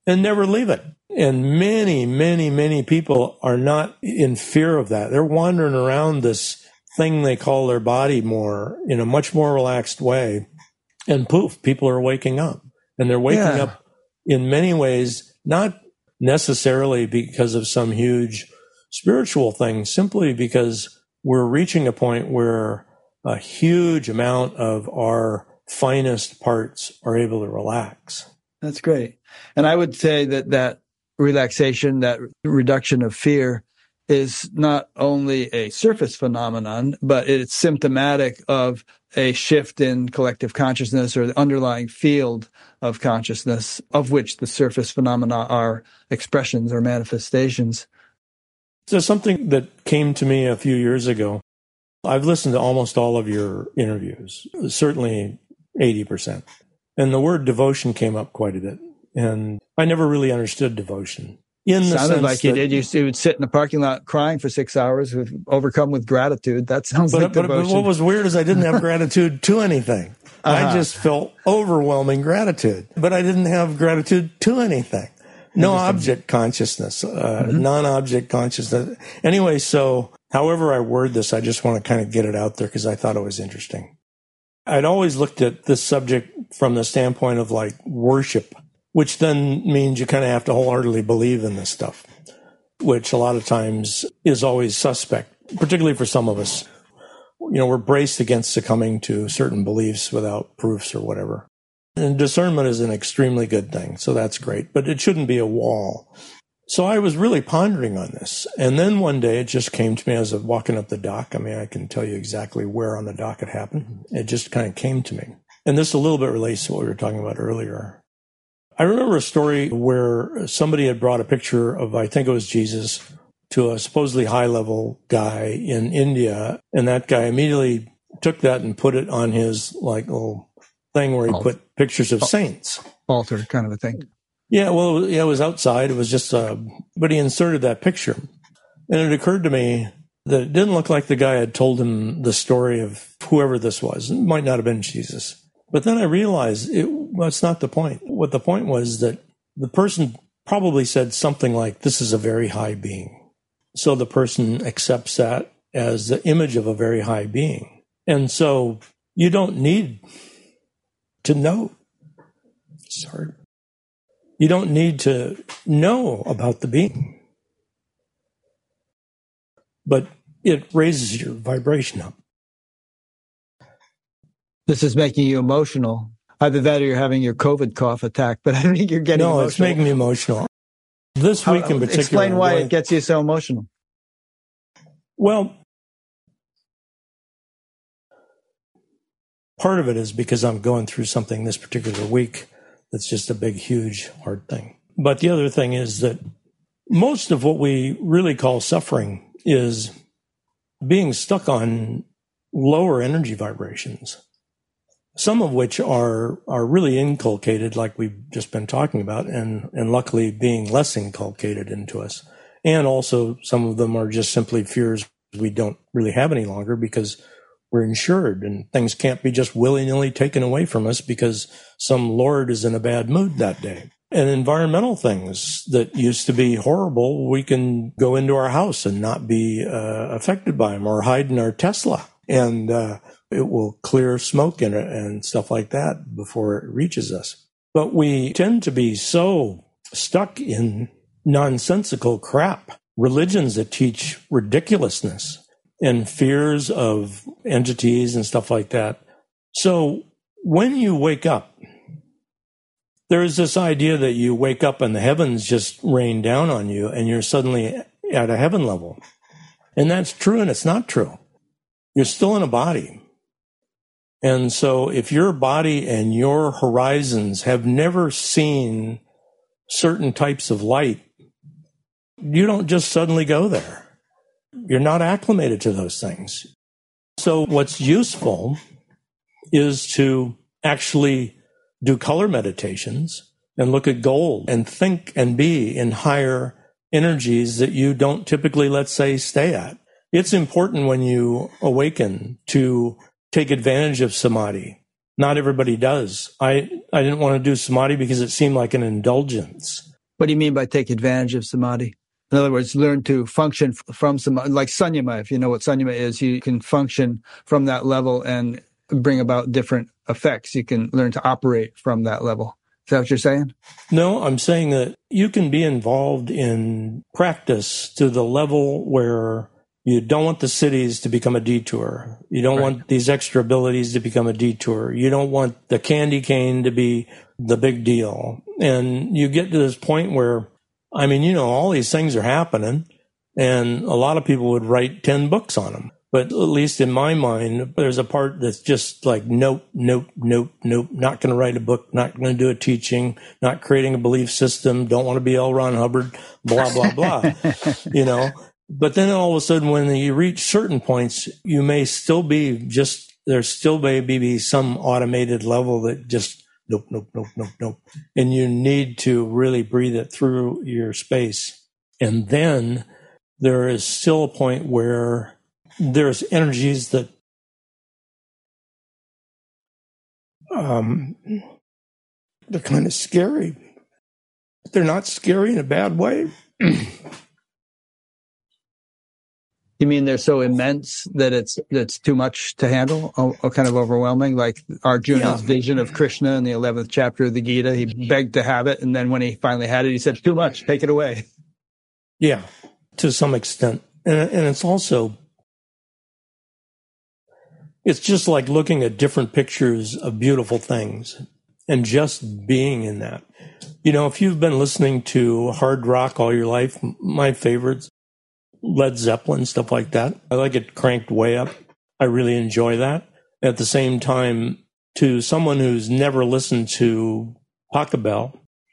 and never leave it. And many, many, many people are not in fear of that. They're wandering around this thing they call their body more in a much more relaxed way. And poof, people are waking up. And they're waking up in many ways, not necessarily because of some huge spiritual thing, simply because we're reaching a point where a huge amount of our finest parts are able to relax. That's great. And I would say that relaxation, that reduction of fear is not only a surface phenomenon, but it's symptomatic of a shift in collective consciousness or the underlying field of consciousness, of which the surface phenomena are expressions or manifestations. So something that came to me a few years ago, I've listened to almost all of your interviews, certainly 80%. And the word devotion came up quite a bit. And I never really understood devotion. Sounded like you did. You would sit in the parking lot crying for 6 hours, overcome with gratitude. That sounds like devotion. But what was weird is I didn't have gratitude to anything. I just felt overwhelming gratitude, but I didn't have gratitude to anything. No object consciousness, non-object consciousness. Anyway, so however I word this, I just want to kind of get it out there because I thought it was interesting. I'd always looked at this subject from the standpoint of like worship, which then means you kind of have to wholeheartedly believe in this stuff, which a lot of times is always suspect, particularly for some of us. You know, we're braced against succumbing to certain beliefs without proofs or whatever. And discernment is an extremely good thing, so that's great, but it shouldn't be a wall. So I was really pondering on this. And then one day it just came to me as I was walking up the dock. I mean, I can tell you exactly where on the dock it happened. It just kind of came to me. And this a little bit relates to what we were talking about earlier. I remember a story where somebody had brought a picture of, I think it was Jesus, to a supposedly high-level guy in India. And that guy immediately took that and put it on his like little thing where he put pictures of saints. Altar kind of a thing. Yeah, well, it was outside. It was just, but he inserted that picture. And it occurred to me that it didn't look like the guy had told him the story of whoever this was. It might not have been Jesus. But then I realized that's not the point. What the point was that the person probably said something like, this is a very high being. So the person accepts that as the image of a very high being. And so you don't need to know. Sorry. You don't need to know about the being. But it raises your vibration up. This is making you emotional. Either that or you're having your COVID cough attack, but I think you're getting emotional. No, it's making me emotional. This week in particular. Explain why it gets you so emotional. Well, part of it is because I'm going through something this particular week that's just a big, huge, hard thing. But the other thing is that most of what we really call suffering is being stuck on lower energy vibrations, some of which are really inculcated, like we've just been talking about, and luckily being less inculcated into us. And also some of them are just simply fears we don't really have any longer because we're insured and things can't be just willy-nilly taken away from us because some lord is in a bad mood that day. And environmental things that used to be horrible, we can go into our house and not be affected by them, or hide in our Tesla, and it will clear smoke in it and stuff like that before it reaches us. But we tend to be so stuck in nonsensical crap, religions that teach ridiculousness and fears of entities and stuff like that. So when you wake up, there's this idea that you wake up and the heavens just rain down on you and you're suddenly at a heaven level. And that's true and it's not true. You're still in a body. And so if your body and your horizons have never seen certain types of light, you don't just suddenly go there. You're not acclimated to those things. So what's useful is to actually do color meditations and look at gold and think and be in higher energies that you don't typically, let's say, stay at. It's important when you awaken to take advantage of samadhi. Not everybody does. I didn't want to do samadhi because it seemed like an indulgence. What do you mean by take advantage of samadhi? In other words, learn to function from samadhi, like sanyama. If you know what sanyama is, you can function from that level and bring about different effects. You can learn to operate from that level. Is that what you're saying? No, I'm saying that you can be involved in practice to the level where you don't want the cities to become a detour. You don't want these extra abilities to become a detour. You don't want the candy cane to be the big deal. And you get to this point where, all these things are happening, and a lot of people would write 10 books on them. But at least in my mind, there's a part that's just like, nope, not going to write a book, not going to do a teaching, not creating a belief system, don't want to be L. Ron Hubbard, blah, blah, blah, But then all of a sudden, when you reach certain points, you may still be there still may be some automated level that just, nope. And you need to really breathe it through your space. And then there is still a point where there's energies that they're kind of scary. They're not scary in a bad way. You mean they're so immense that it's too much to handle, or kind of overwhelming? Like Arjuna's vision of Krishna in the 11th chapter of the Gita, he begged to have it, and then when he finally had it, he said, too much, take it away. Yeah, to some extent. And it's also, it's just like looking at different pictures of beautiful things and just being in that. If you've been listening to hard rock all your life, my favorites, Led Zeppelin, stuff like that. I like it cranked way up. I really enjoy that. At the same time, to someone who's never listened to Pachelbel,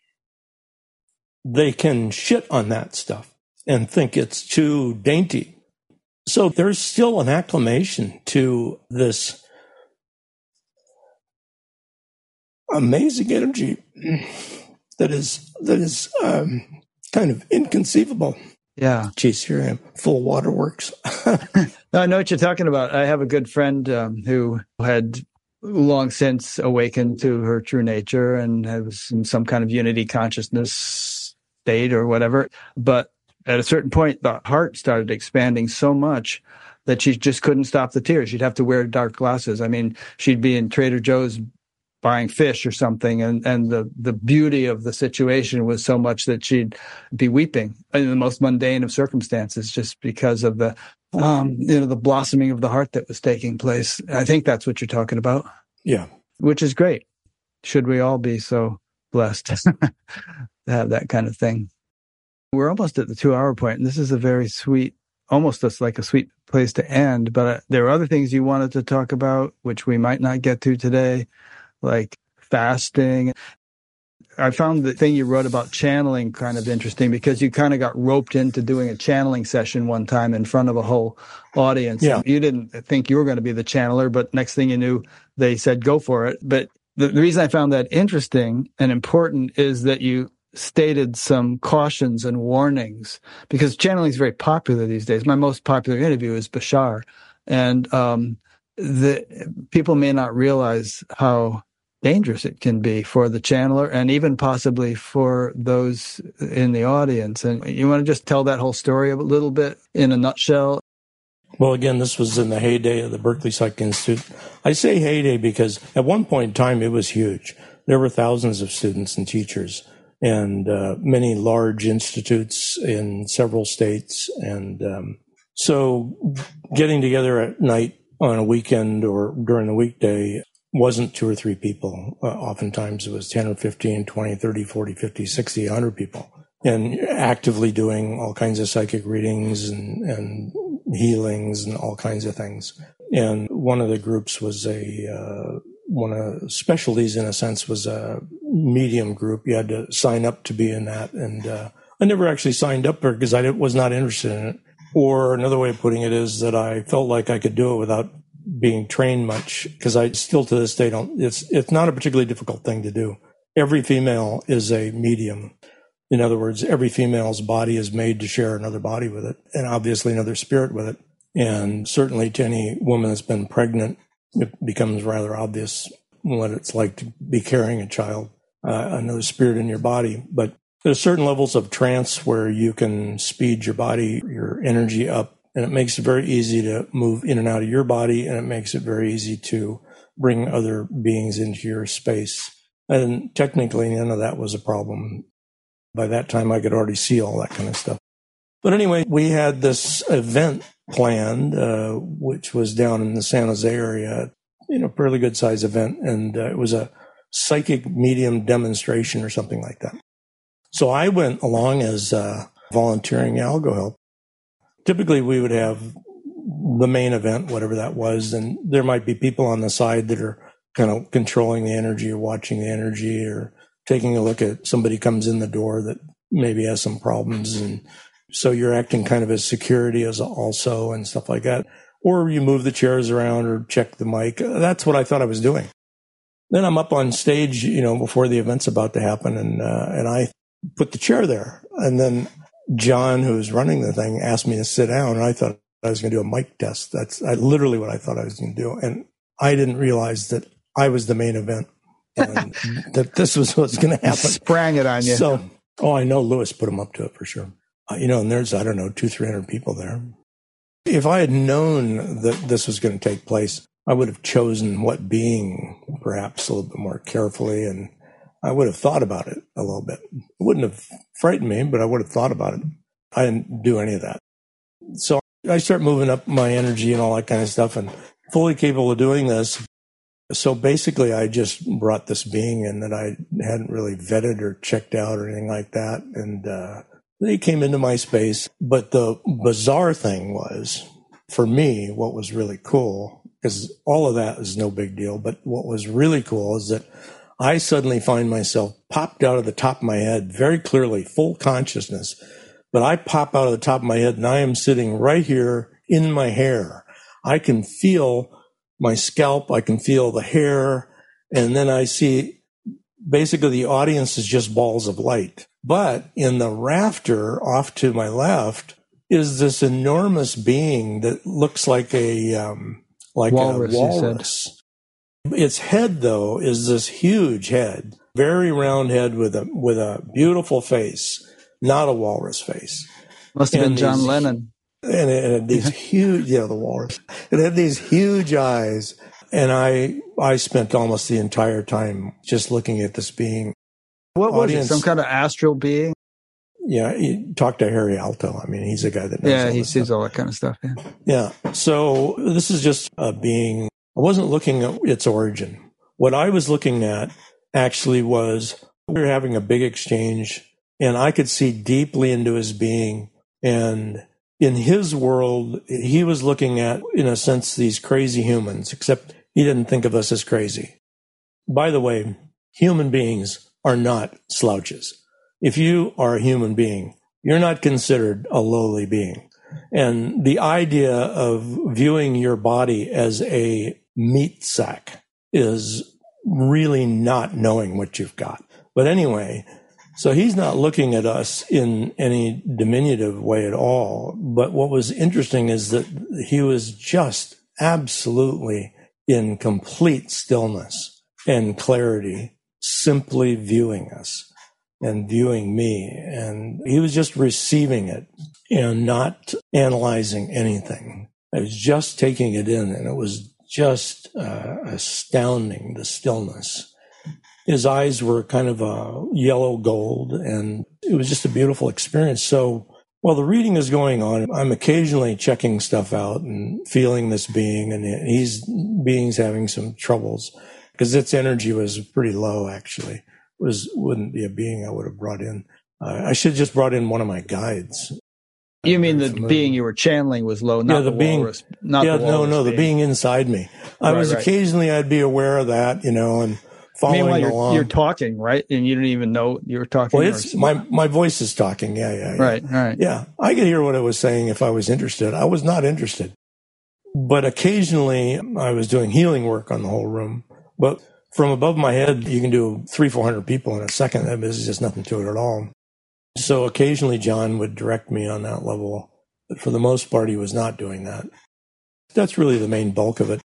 they can shit on that stuff and think it's too dainty. So there's still an acclamation to this amazing energy that is kind of inconceivable. Yeah. Geez, here I am, full waterworks. No, I know what you're talking about. I have a good friend who had long since awakened to her true nature and was in some kind of unity consciousness state or whatever. But at a certain point, the heart started expanding so much that she just couldn't stop the tears. She'd have to wear dark glasses. She'd be in Trader Joe's buying fish or something, and the beauty of the situation was so much that she'd be weeping in the most mundane of circumstances, just because of the the blossoming of the heart that was taking place. I think that's what you're talking about. Yeah, which is great. Should we all be so blessed to have that kind of thing? We're almost at the 2-hour point, and this is a very sweet, almost just like a sweet place to end. But there are other things you wanted to talk about, which we might not get to today, like fasting. I found the thing you wrote about channeling kind of interesting, because you kind of got roped into doing a channeling session one time in front of a whole audience. Yeah. You didn't think you were going to be the channeler, but next thing you knew, they said, go for it. But the reason I found that interesting and important is that you stated some cautions and warnings, because channeling is very popular these days. My most popular interview is Bashar. And the people may not realize how dangerous it can be for the channeler, and even possibly for those in the audience. And you want to just tell that whole story a little bit in a nutshell? Well, again, this was in the heyday of the Berkeley Psychic Institute. I say heyday because at one point in time, it was huge. There were thousands of students and teachers, and many large institutes in several states. And so getting together at night on a weekend or during the weekday wasn't 2 or 3 people. Oftentimes it was 10 or 15, 20, 30, 40, 50, 60, 100 people, and actively doing all kinds of psychic readings and healings and all kinds of things. And one of the groups was one of the specialties, in a sense, was a medium group. You had to sign up to be in that. And I never actually signed up because I was not interested in it. Or another way of putting it is that I felt like I could do it without being trained much, because I still to this day don't. It's not a particularly difficult thing to do. Every female is a medium. In other words, every female's body is made to share another body with it, and obviously another spirit with it. And certainly to any woman that's been pregnant, it becomes rather obvious what it's like to be carrying a child, another spirit in your body. But There's certain levels of trance where you can speed your body, your energy up, and it makes it very easy to move in and out of your body, and it makes it very easy to bring other beings into your space. And technically, none of that was a problem. By that time, I could already see all that kind of stuff. But anyway, we had this event planned, which was down in the San Jose area, fairly good size event. And it was a psychic medium demonstration or something like that. So I went along as volunteering. Yeah, I'll go help. Typically, we would have the main event, whatever that was, and there might be people on the side that are kind of controlling the energy or watching the energy or taking a look at somebody comes in the door that maybe has some problems. And so you're acting kind of as security as also and stuff like that. Or you move the chairs around or check the mic. That's what I thought I was doing. Then I'm up on stage, before the event's about to happen, and I put the chair there. And then John, who's running the thing, asked me to sit down, and I thought I was going to do a mic test. That's literally what I thought I was going to do. And I didn't realize that I was the main event and that this was what's going to happen. Sprang it on you. So, I know Lewis put him up to it for sure. And there's, 200-300 people there. If I had known that this was going to take place, I would have chosen what being perhaps a little bit more carefully, and I would have thought about it a little bit. It wouldn't have frightened me, but I would have thought about it. I didn't do any of that. So I start moving up my energy and all that kind of stuff and fully capable of doing this. So basically, I just brought this being in that I hadn't really vetted or checked out or anything like that. And they came into my space. But the bizarre thing was, for me, what was really cool, because all of that is no big deal, but what was really cool is that I suddenly find myself popped out of the top of my head very clearly, full consciousness. But I pop out of the top of my head and I am sitting right here in my hair. I can feel my scalp. I can feel the hair. And then I see basically the audience is just balls of light. But in the rafter off to my left is this enormous being that looks like a walrus. Its head, though, is this huge head, very round head with a beautiful face, not a walrus face. Must have been John Lennon. And it had these huge, the walrus. It had these huge eyes. And I spent almost the entire time just looking at this being. What was it? Some kind of astral being? Yeah, you talk to Harry Alto. I mean, he's the guy that knows he sees all that kind of stuff. Yeah. So this is just a being. I wasn't looking at its origin. What I was looking at actually was we were having a big exchange, and I could see deeply into his being. And in his world, he was looking at, in a sense, these crazy humans, except he didn't think of us as crazy. By the way, human beings are not slouches. If you are a human being, you're not considered a lowly being. And the idea of viewing your body as a meat sack is really not knowing what you've got. But anyway, so he's not looking at us in any diminutive way at all. But what was interesting is that he was just absolutely in complete stillness and clarity, simply viewing us and viewing me. And he was just receiving it and not analyzing anything. I was just taking it in, and it was just astounding, the stillness. His eyes were kind of a yellow gold, and it was just a beautiful experience. So while the reading is going on, I'm occasionally checking stuff out and feeling this being, and being's having some troubles because its energy was pretty low, actually. Wouldn't be a being I would have brought in. I should have just brought in one of my guides. You mean the being you were channeling was low, not the walrus? The being inside me. Occasionally I'd be aware of that, and following Meanwhile, you're talking, right? And you didn't even know you were talking. Well, my voice is talking. Yeah. Right. Yeah, I could hear what I was saying if I was interested. I was not interested. But occasionally I was doing healing work on the whole room. But from above my head, you can do 300-400 people in a second. There's just nothing to it at all. So occasionally John would direct me on that level. But for the most part, he was not doing that. That's really the main bulk of it.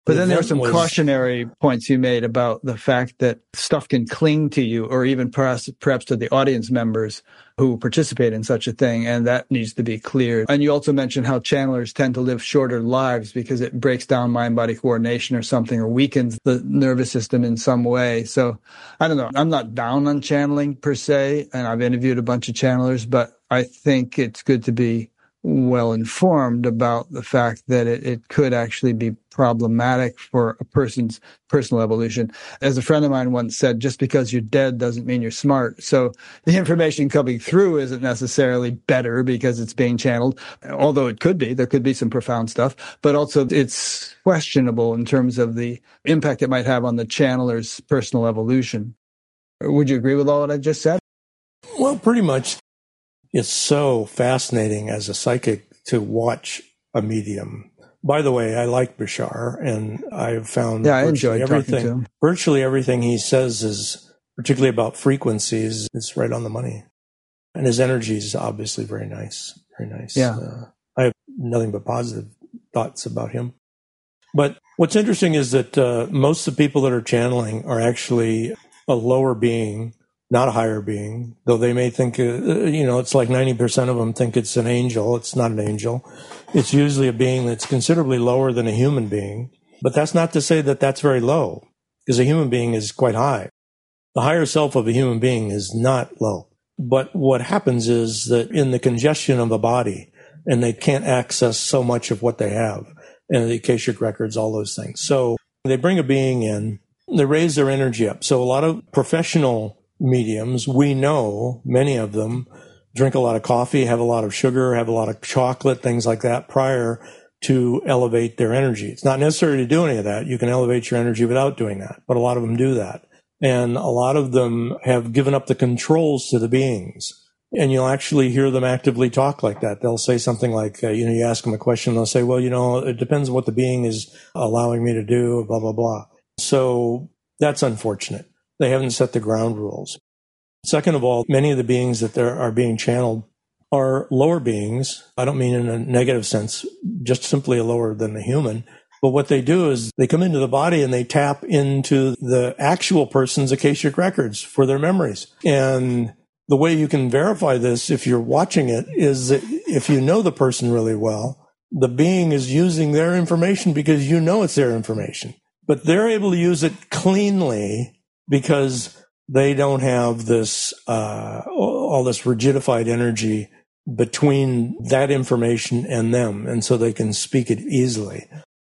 But then there were some cautionary points you made about the fact that stuff can cling to you, or even perhaps to the audience members who participate in such a thing, and that needs to be clear. And you also mentioned how channelers tend to live shorter lives because it breaks down mind-body coordination or something, or weakens the nervous system in some way. So I don't know. I'm not down on channeling per se, and I've interviewed a bunch of channelers, but I think it's good to be well informed about the fact that it could actually be problematic for a person's personal evolution. As a friend of mine once said, just because you're dead doesn't mean you're smart. So the information coming through isn't necessarily better because it's being channeled, although it could be. There could be some profound stuff, but also it's questionable in terms of the impact it might have on the channeler's personal evolution. Would you agree with all that I just said? Well, pretty much. It's so fascinating as a psychic to watch a medium. By the way, I like Bashar, and I've found I enjoyed talking to him. Virtually everything he says is, particularly about frequencies, is right on the money. And his energy is obviously very nice, very nice. Yeah. I have nothing but positive thoughts about him. But what's interesting is that most of the people that are channeling are actually a lower being, not a higher being, though they may think, it's like 90% of them think it's an angel. It's not an angel. It's usually a being that's considerably lower than a human being. But that's not to say that that's very low, because a human being is quite high. The higher self of a human being is not low. But what happens is that in the congestion of the body, and they can't access so much of what they have, and the Akashic records, all those things. So they bring a being in, they raise their energy up. So a lot of professional mediums, we know many of them drink a lot of coffee, have a lot of sugar, have a lot of chocolate, things like that prior to elevate their energy. It's not necessary to do any of that. You can elevate your energy without doing that, but a lot of them do that. And a lot of them have given up the controls to the beings. And you'll actually hear them actively talk like that. They'll say something like, you ask them a question, they'll say, well, it depends on what the being is allowing me to do, blah, blah, blah. So that's unfortunate. They haven't set the ground rules. Second of all, many of the beings that are being channeled are lower beings. I don't mean in a negative sense, just simply lower than the human. But what they do is they come into the body and they tap into the actual person's Akashic records for their memories. And the way you can verify this, if you're watching it, is that if you know the person really well, the being is using their information because you know it's their information. But they're able to use it cleanly because they don't have this all this rigidified energy between that information and them, and so they can speak it easily.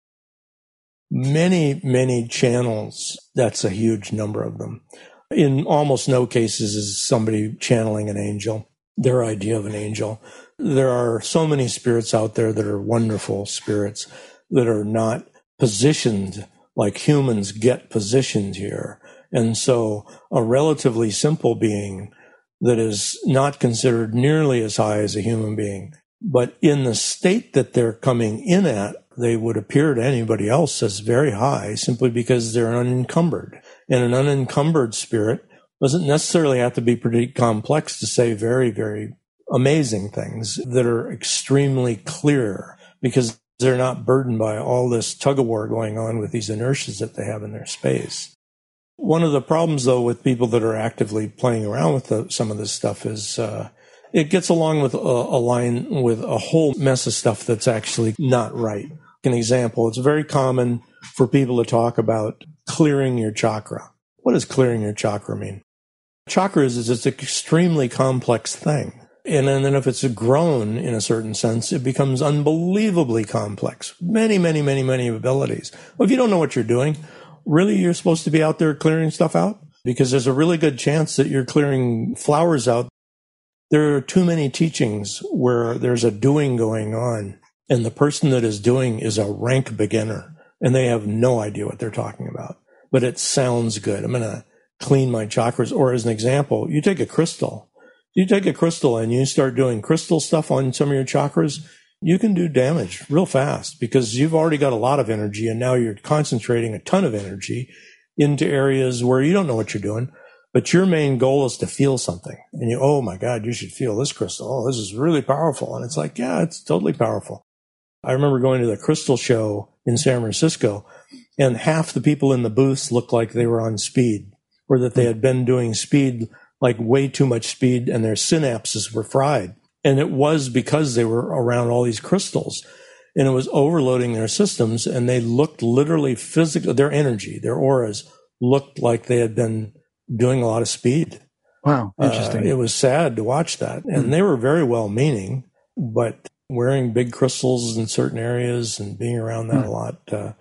Many, many channels, that's a huge number of them. In almost no cases is somebody channeling an angel, their idea of an angel. There are so many spirits out there that are wonderful spirits that are not positioned like humans get positioned here. And so a relatively simple being that is not considered nearly as high as a human being, but in the state that they're coming in at, they would appear to anybody else as very high simply because they're unencumbered. And an unencumbered spirit doesn't necessarily have to be pretty complex to say very, very amazing things that are extremely clear because they're not burdened by all this tug-of-war going on with these inertias that they have in their space. One of the problems, though, with people that are actively playing around with some of this stuff is it gets along with a line with a whole mess of stuff that's actually not right. An example, it's very common for people to talk about clearing your chakra. What does clearing your chakra mean? Chakra is it's an extremely complex thing. And then if it's grown in a certain sense, it becomes unbelievably complex. Many, many, many, many abilities. Well, if you don't know what you're doing, really you're supposed to be out there clearing stuff out? Because there's a really good chance that you're clearing flowers out. There are too many teachings where there's a doing going on, and the person that is doing is a rank beginner, and they have no idea what they're talking about. But it sounds good. I'm going to clean my chakras. Or as an example, you take a crystal. You take a crystal and you start doing crystal stuff on some of your chakras, you can do damage real fast because you've already got a lot of energy and now you're concentrating a ton of energy into areas where you don't know what you're doing, but your main goal is to feel something. And oh my God, you should feel this crystal. Oh, this is really powerful. And it's like, yeah, it's totally powerful. I remember going to the crystal show in San Francisco and half the people in the booths looked like they were on speed, or that they had been doing speed, like way too much speed, and their synapses were fried. And it was because they were around all these crystals, and it was overloading their systems, and they looked literally physically, their energy, their auras looked like they had been doing a lot of speed. Wow, interesting. It was sad to watch that. And they were very well-meaning, but wearing big crystals in certain areas and being around that a lot.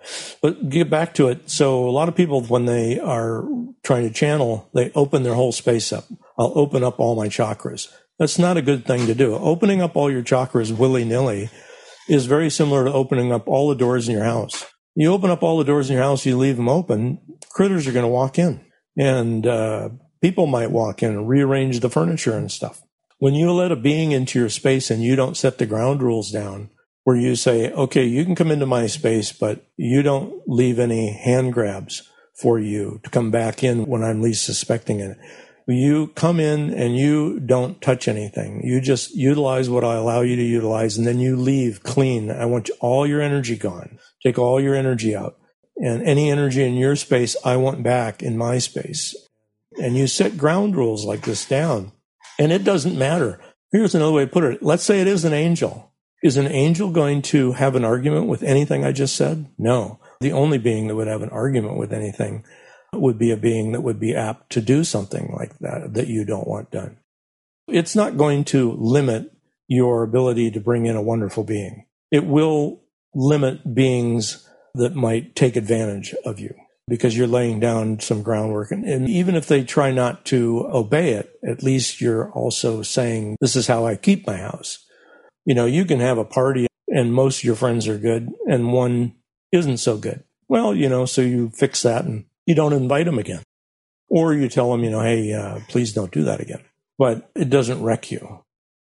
But get back to it. So a lot of people, when they are trying to channel, they open their whole space up. I'll open up all my chakras. That's not a good thing to do. Opening up all your chakras willy-nilly is very similar to opening up all the doors in your house. You open up all the doors in your house, you leave them open, critters are going to walk in. And people might walk in and rearrange the furniture and stuff. When you let a being into your space and you don't set the ground rules down, where you say, okay, you can come into my space, but you don't leave any hand grabs for you to come back in when I'm least suspecting it. You come in and you don't touch anything. You just utilize what I allow you to utilize, and then you leave clean. I want all your energy gone. Take all your energy out. And any energy in your space, I want back in my space. And you set ground rules like this down. And it doesn't matter. Here's another way to put it. Let's say it is an angel. Is an angel going to have an argument with anything I just said? No. The only being that would have an argument with anything would be a being that would be apt to do something like that you don't want done. It's not going to limit your ability to bring in a wonderful being. It will limit beings that might take advantage of you, because you're laying down some groundwork. And even if they try not to obey it, at least you're also saying, this is how I keep my house. You can have a party and most of your friends are good and one isn't so good. Well, so you fix that and you don't invite them again. Or you tell them, hey, please don't do that again. But it doesn't wreck you.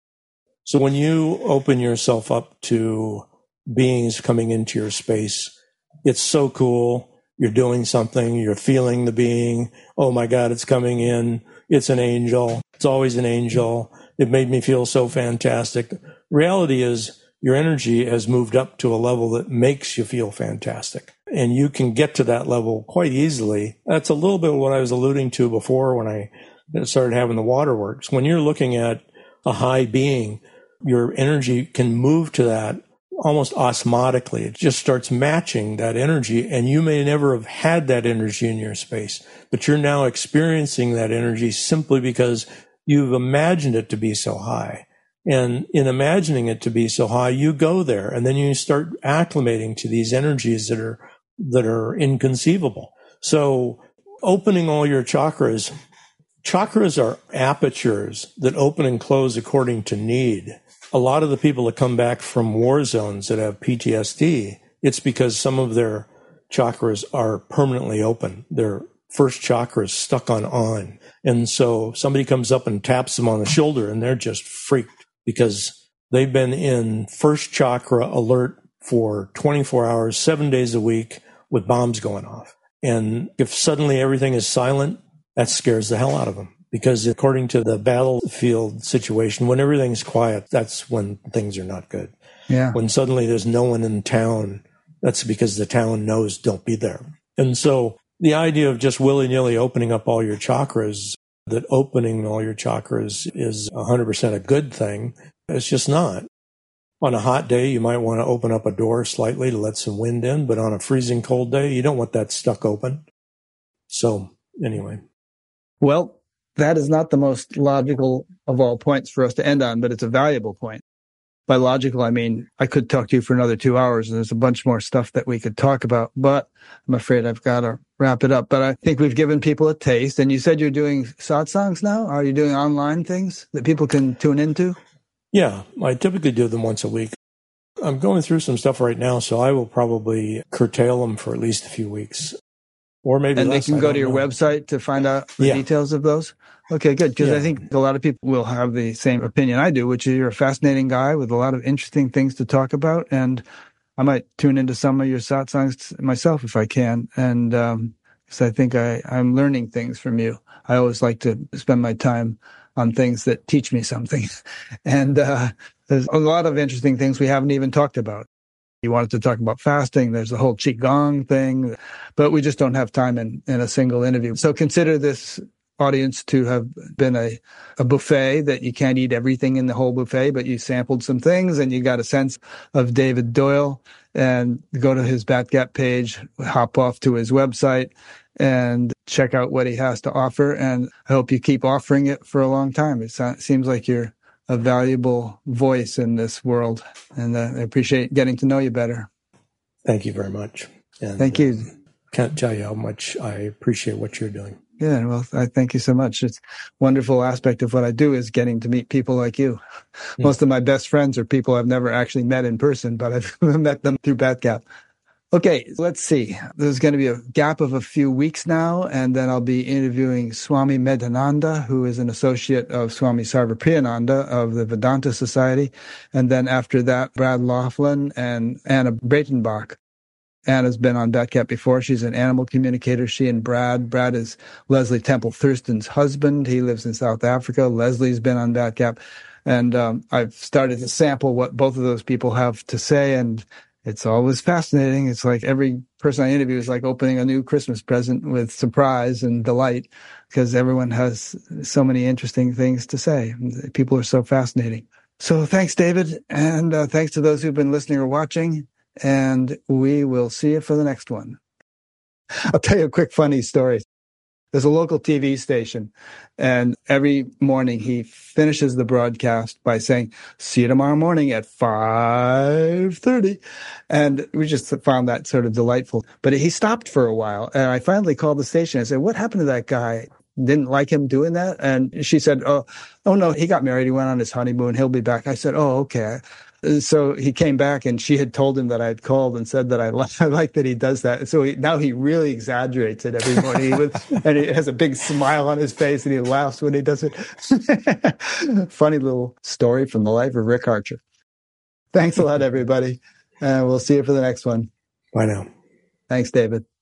So when you open yourself up to beings coming into your space, it's so cool. You're doing something, you're feeling the being. Oh my God, it's coming in. It's an angel. It's always an angel. It made me feel so fantastic. Reality is your energy has moved up to a level that makes you feel fantastic. And you can get to that level quite easily. That's a little bit of what I was alluding to before when I started having the waterworks. When you're looking at a high being, your energy can move to that almost osmotically. It just starts matching that energy, and you may never have had that energy in your space, but you're now experiencing that energy simply because you've imagined it to be so high. And in imagining it to be so high, you go there, and then you start acclimating to these energies that are inconceivable. So opening all your chakras are apertures that open and close according to need. A lot of the people that come back from war zones that have PTSD, it's because some of their chakras are permanently open. Their first chakra is stuck on. And so somebody comes up and taps them on the shoulder and they're just freaked because they've been in first chakra alert for 24 hours, 7 days a week with bombs going off. And if suddenly everything is silent, that scares the hell out of them. Because according to the battlefield situation, when everything's quiet, that's when things are not good. Yeah. When suddenly there's no one in town, that's because the town knows don't be there. And so the idea of just willy-nilly opening up all your chakras, that opening all your chakras is 100% a good thing, it's just not. On a hot day, you might want to open up a door slightly to let some wind in, but on a freezing cold day, you don't want that stuck open. So anyway. Well, that is not the most logical of all points for us to end on, but it's a valuable point. By logical, I mean, I could talk to you for another 2 hours, and there's a bunch more stuff that we could talk about, but I'm afraid I've got to wrap it up. But I think we've given people a taste. And you said you're doing satsangs now? Are you doing online things that people can tune into? Yeah, I typically do them once a week. I'm going through some stuff right now, so I will probably curtail them for at least a few weeks. Or maybe and less, they can go to your website to find out the details of those? Okay, good. Because I think a lot of people will have the same opinion I do, which is you're a fascinating guy with a lot of interesting things to talk about. And I might tune into some of your satsangs myself if I can. And because I think I'm learning things from you. I always like to spend my time on things that teach me something. And there's a lot of interesting things we haven't even talked about. You wanted to talk about fasting. There's the whole Qigong thing, but we just don't have time in a single interview. So consider this audience to have been a buffet that you can't eat everything in the whole buffet, but you sampled some things and you got a sense of David Doyle, and go to his Batgap page, hop off to his website and check out what he has to offer. And I hope you keep offering it for a long time. It seems like you're a valuable voice in this world, and I appreciate getting to know you better. Thank you very much. And, thank you. Can't tell you how much I appreciate what you're doing. Yeah, well, I thank you so much. It's a wonderful aspect of what I do is getting to meet people like you. Most of my best friends are people I've never actually met in person, but I've met them through Batgap. Okay, let's see. There's going to be a gap of a few weeks now, and then I'll be interviewing Swami Medhananda, who is an associate of Swami Sarvapriyananda of the Vedanta Society. And then after that, Brad Laughlin and Anna Breitenbach. Anna's been on Batgap before. She's an animal communicator. She and Brad is Leslie Temple Thurston's husband. He lives in South Africa. Leslie's been on Batgap. And I've started to sample what both of those people have to say, and it's always fascinating. It's like every person I interview is like opening a new Christmas present with surprise and delight, because everyone has so many interesting things to say. People are so fascinating. So thanks, David. And thanks to those who've been listening or watching. And we will see you for the next one. I'll tell you a quick funny story. There's a local TV station, and every morning he finishes the broadcast by saying, "See you tomorrow morning at 5:30. And we just found that sort of delightful. But he stopped for a while, and I finally called the station. I said, "What happened to that guy? Didn't like him doing that?" And she said, oh no, he got married. He went on his honeymoon. He'll be back. I said, "Oh, okay." So he came back, and she had told him that I had called and said that I like that he does that. So now he really exaggerates it every morning. And he has a big smile on his face, and he laughs when he does it. Funny little story from the life of Rick Archer. Thanks a lot, everybody. We'll see you for the next one. Bye now. Thanks, David.